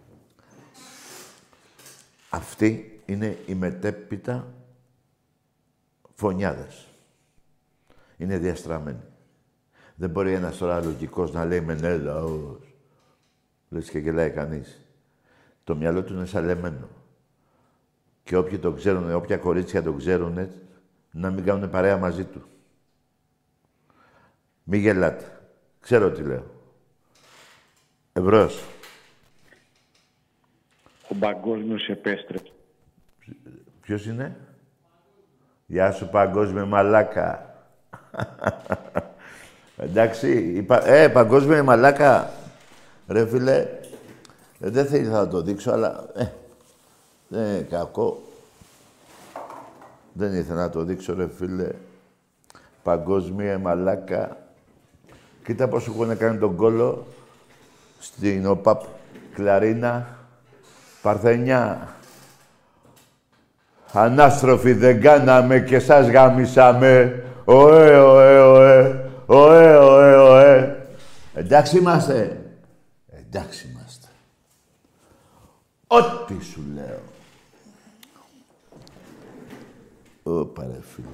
αυτοί είναι οι μετέπειτα φωνιάδες. Είναι διαστραμμένοι. Δεν μπορεί ένας τώρα λογικός να λέει Μενέλαος. Λες και γελάει κανείς. Το μυαλό του είναι σαλεμένο. Και όποιοι το ξέρουν, όποια κορίτσια το ξέρουν, να μην κάνουν παρέα μαζί του. Μη γελάτε. Ξέρω τι λέω. Εμπρός. Ο παγκόσμιος επέστρεψε. Ποιος είναι? Γεια σου παγκόσμιε μαλάκα. Εντάξει, είπα, ε, παγκόσμια μαλάκα. Ρε φίλε, ε, δεν θα ήθελα να το δείξω, αλλά ε, δεν είναι κακό. Δεν ήθελα να το δείξω, ρε φίλε. Παγκόσμια μαλάκα. Κοίτα πώς έχουν κάνει τον κόλο στην ΟΠΑΠ, Κλαρίνα, Παρθενιά. Ανάστροφοι δεν κάναμε και σας γάμισαμε. Ωε, ωε, ωε, ωε, ωε, ωε. Εντάξει είμαστε. Εντάξει είμαστε. Ό,τι σου λέω. Ωπα ρε φίλε.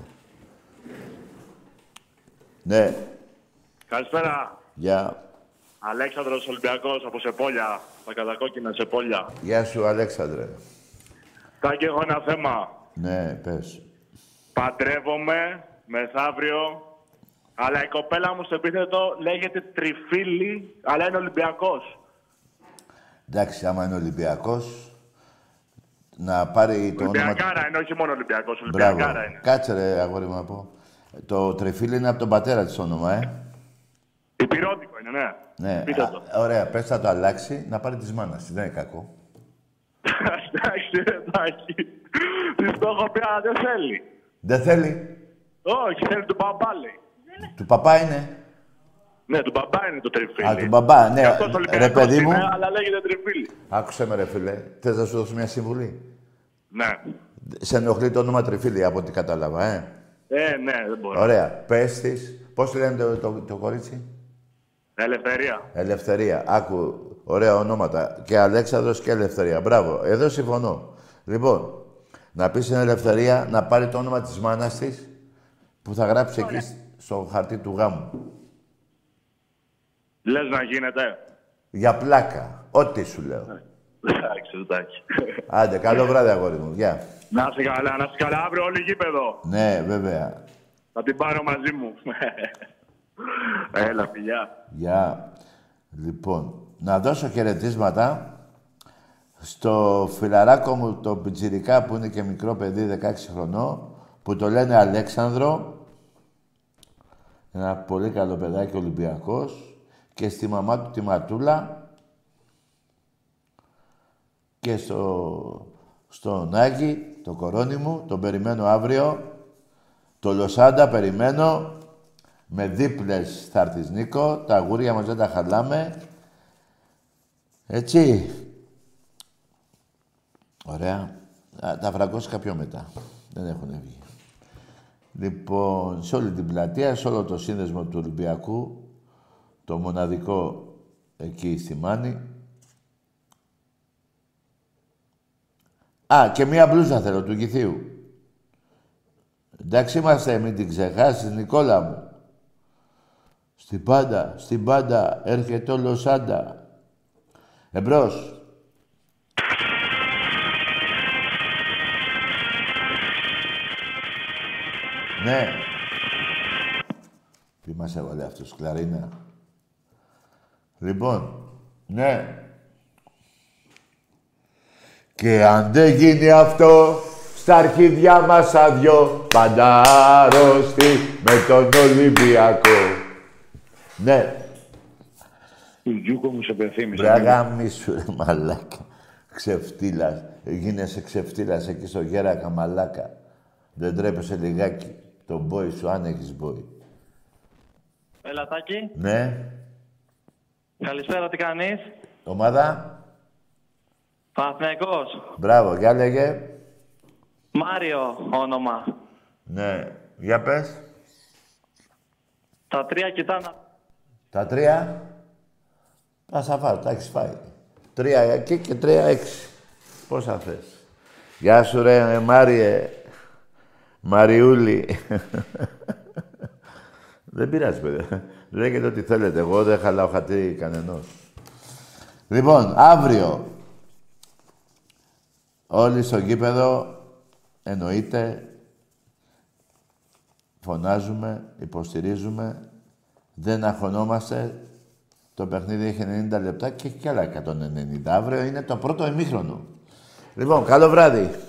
Ναι. Καλησπέρα. Γεια. Αλέξανδρος Ολυμπιακός από Σεπόλια. Τα κατακόκκινα Σεπόλια. Γεια σου, Αλέξανδρε. Τάκη, έχω ένα θέμα. Ναι, πες. Παντρεύομαι μεθαύριο, αλλά η κοπέλα μου στο επίθετο λέγεται Τριφύλη, αλλά είναι Ολυμπιακός. Εντάξει, άμα είναι Ολυμπιακός, να πάρει το όνομα... Ολυμπιακάρα είναι, όχι μόνο Ολυμπιακός. Ολυμπιακάρα είναι. Κάτσε ρε, αγόρι μου να πω. Το Τριφύλι είναι από τον πατέρα της όνομα, ε. Υπηρώτικο είναι, ναι. Ναι. Πείτε Α, το. ωραία, πες θα το αλλάξει, να πάρει της μάνας. Δεν είναι κακό. Εντάξει, εντάξει. Της το έχω πει, αλλά δεν θέλει. Δεν θέλει. Όχι, θέλει του μπαμπά, λέει. Του παπά είναι. Ναι, του μπαμπά είναι το Τριφύλι. Α, του μπαμπά, ναι. Αυτός Ρε παιδί μου. είναι, αλλά λέγεται Τριφύλι. Άκουσε με ρε φίλε. Θες να σου δώσω μια συμβουλή. Ναι. Σε ενοχλεί το όνομα Τριφύλι, από ό,τι κατάλαβα, ε. Ε, ναι, δεν μπορώ. Ωραία. Πες της. Πώς λένε το, το, το κορίτσι. Ελευθερία. Ελευθερία. Άκου. Ωραία ονόματα. Και Αλέξανδρος και Ελευθερία. Μπράβο. Εδώ συμφωνώ. Λοιπόν, να πεις στην Ελευθερία να πάρει το όνομα της μάνας της που θα γράψει εκεί στο χαρτί του γάμου. Λες να γίνεται. Για πλάκα. Ό,τι σου λέω. Εντάξει, εντάξει. Άντε, καλό βράδυ, αγόρι μου. Γεια. Να είσαι καλά, να είσαι καλά. Αύριο όλοι γήπεδο. Ναι, βέβαια. Θα την πάρω μαζί μου. Έλα, φιλιά. Γεια. Λοιπόν, να δώσω χαιρετίσματα στο φιλαράκο μου, το πιτσιρικά που είναι και μικρό παιδί, δεκαέξι χρονών, που το λένε Αλέξανδρο. Ένα πολύ καλό παιδάκι Ολυμπιακός. Και στη μαμά του τη Ματούλα. Και στο, στο Νάκη, το κορώνι μου, τον περιμένω αύριο. Το Λοσάντα περιμένω. Με δίπλες θα έρθεις, Νίκο. Τα αγούρια μας δεν τα χαλάμε. Έτσι. Ωραία. Α, τα φραγκώσικα πιο μετά. Δεν έχουν βγει. Λοιπόν, σε όλη την πλατεία, σε όλο το σύνδεσμο του Ολυμπιακού, το μοναδικό εκεί στη Μάνη. Α, και μία μπλούζα θέλω του Κηθίου. Εντάξει είμαστε, μην την ξεχάσεις, Νικόλα μου. Στην πάντα, στην πάντα, έρχεται ο Λοσάντα. Εμπρός. Ναι. Τι μας έβαλε αυτός, κλαρίνα. Λοιπόν, ναι. Και αν δεν γίνει αυτό, στα αρχίδια μας αδειό, πάντα άρρωστοι με τον Ολυμπιακό. Ναι. Του Γιούκο μου σε πεθύμισε. Μπράγα μη σου ρε μαλάκα. Ξεφτύλας. Γίνεσαι ξεφτύλας εκεί στο Γέρακα μαλάκα. Δεν τρέπεσαι λιγάκι. Το μπόι σου, αν έχεις μπόι. Ελατάκι. Ναι. Καλησπέρα, τι κάνεις. Ομάδα. Παναθηναϊκός. Μπράβο, για λέγε. Μάριο όνομα. Ναι. Για πες. Τα τρία κοιτάνε. Τα τρία. Θα σα φάω, τα έχεις φάει. Τρία εκεί και τρία έξι. Πόσα θες. Γεια σου ρε Μάριε. Μαριούλη. Δεν πειράζει, παιδιά. Λέγετε ό,τι θέλετε. Εγώ δεν χαλάω χατήρι κανενός. Λοιπόν, αύριο. Όλοι στο γήπεδο, εννοείται, φωνάζουμε, υποστηρίζουμε, δεν αγχωνόμαστε. Το παιχνίδι έχει ενενήντα λεπτά και έχει κι άλλα εκατόν ενενήντα. Αύριο είναι το πρώτο ημίχρονο. Λοιπόν, καλό βράδυ.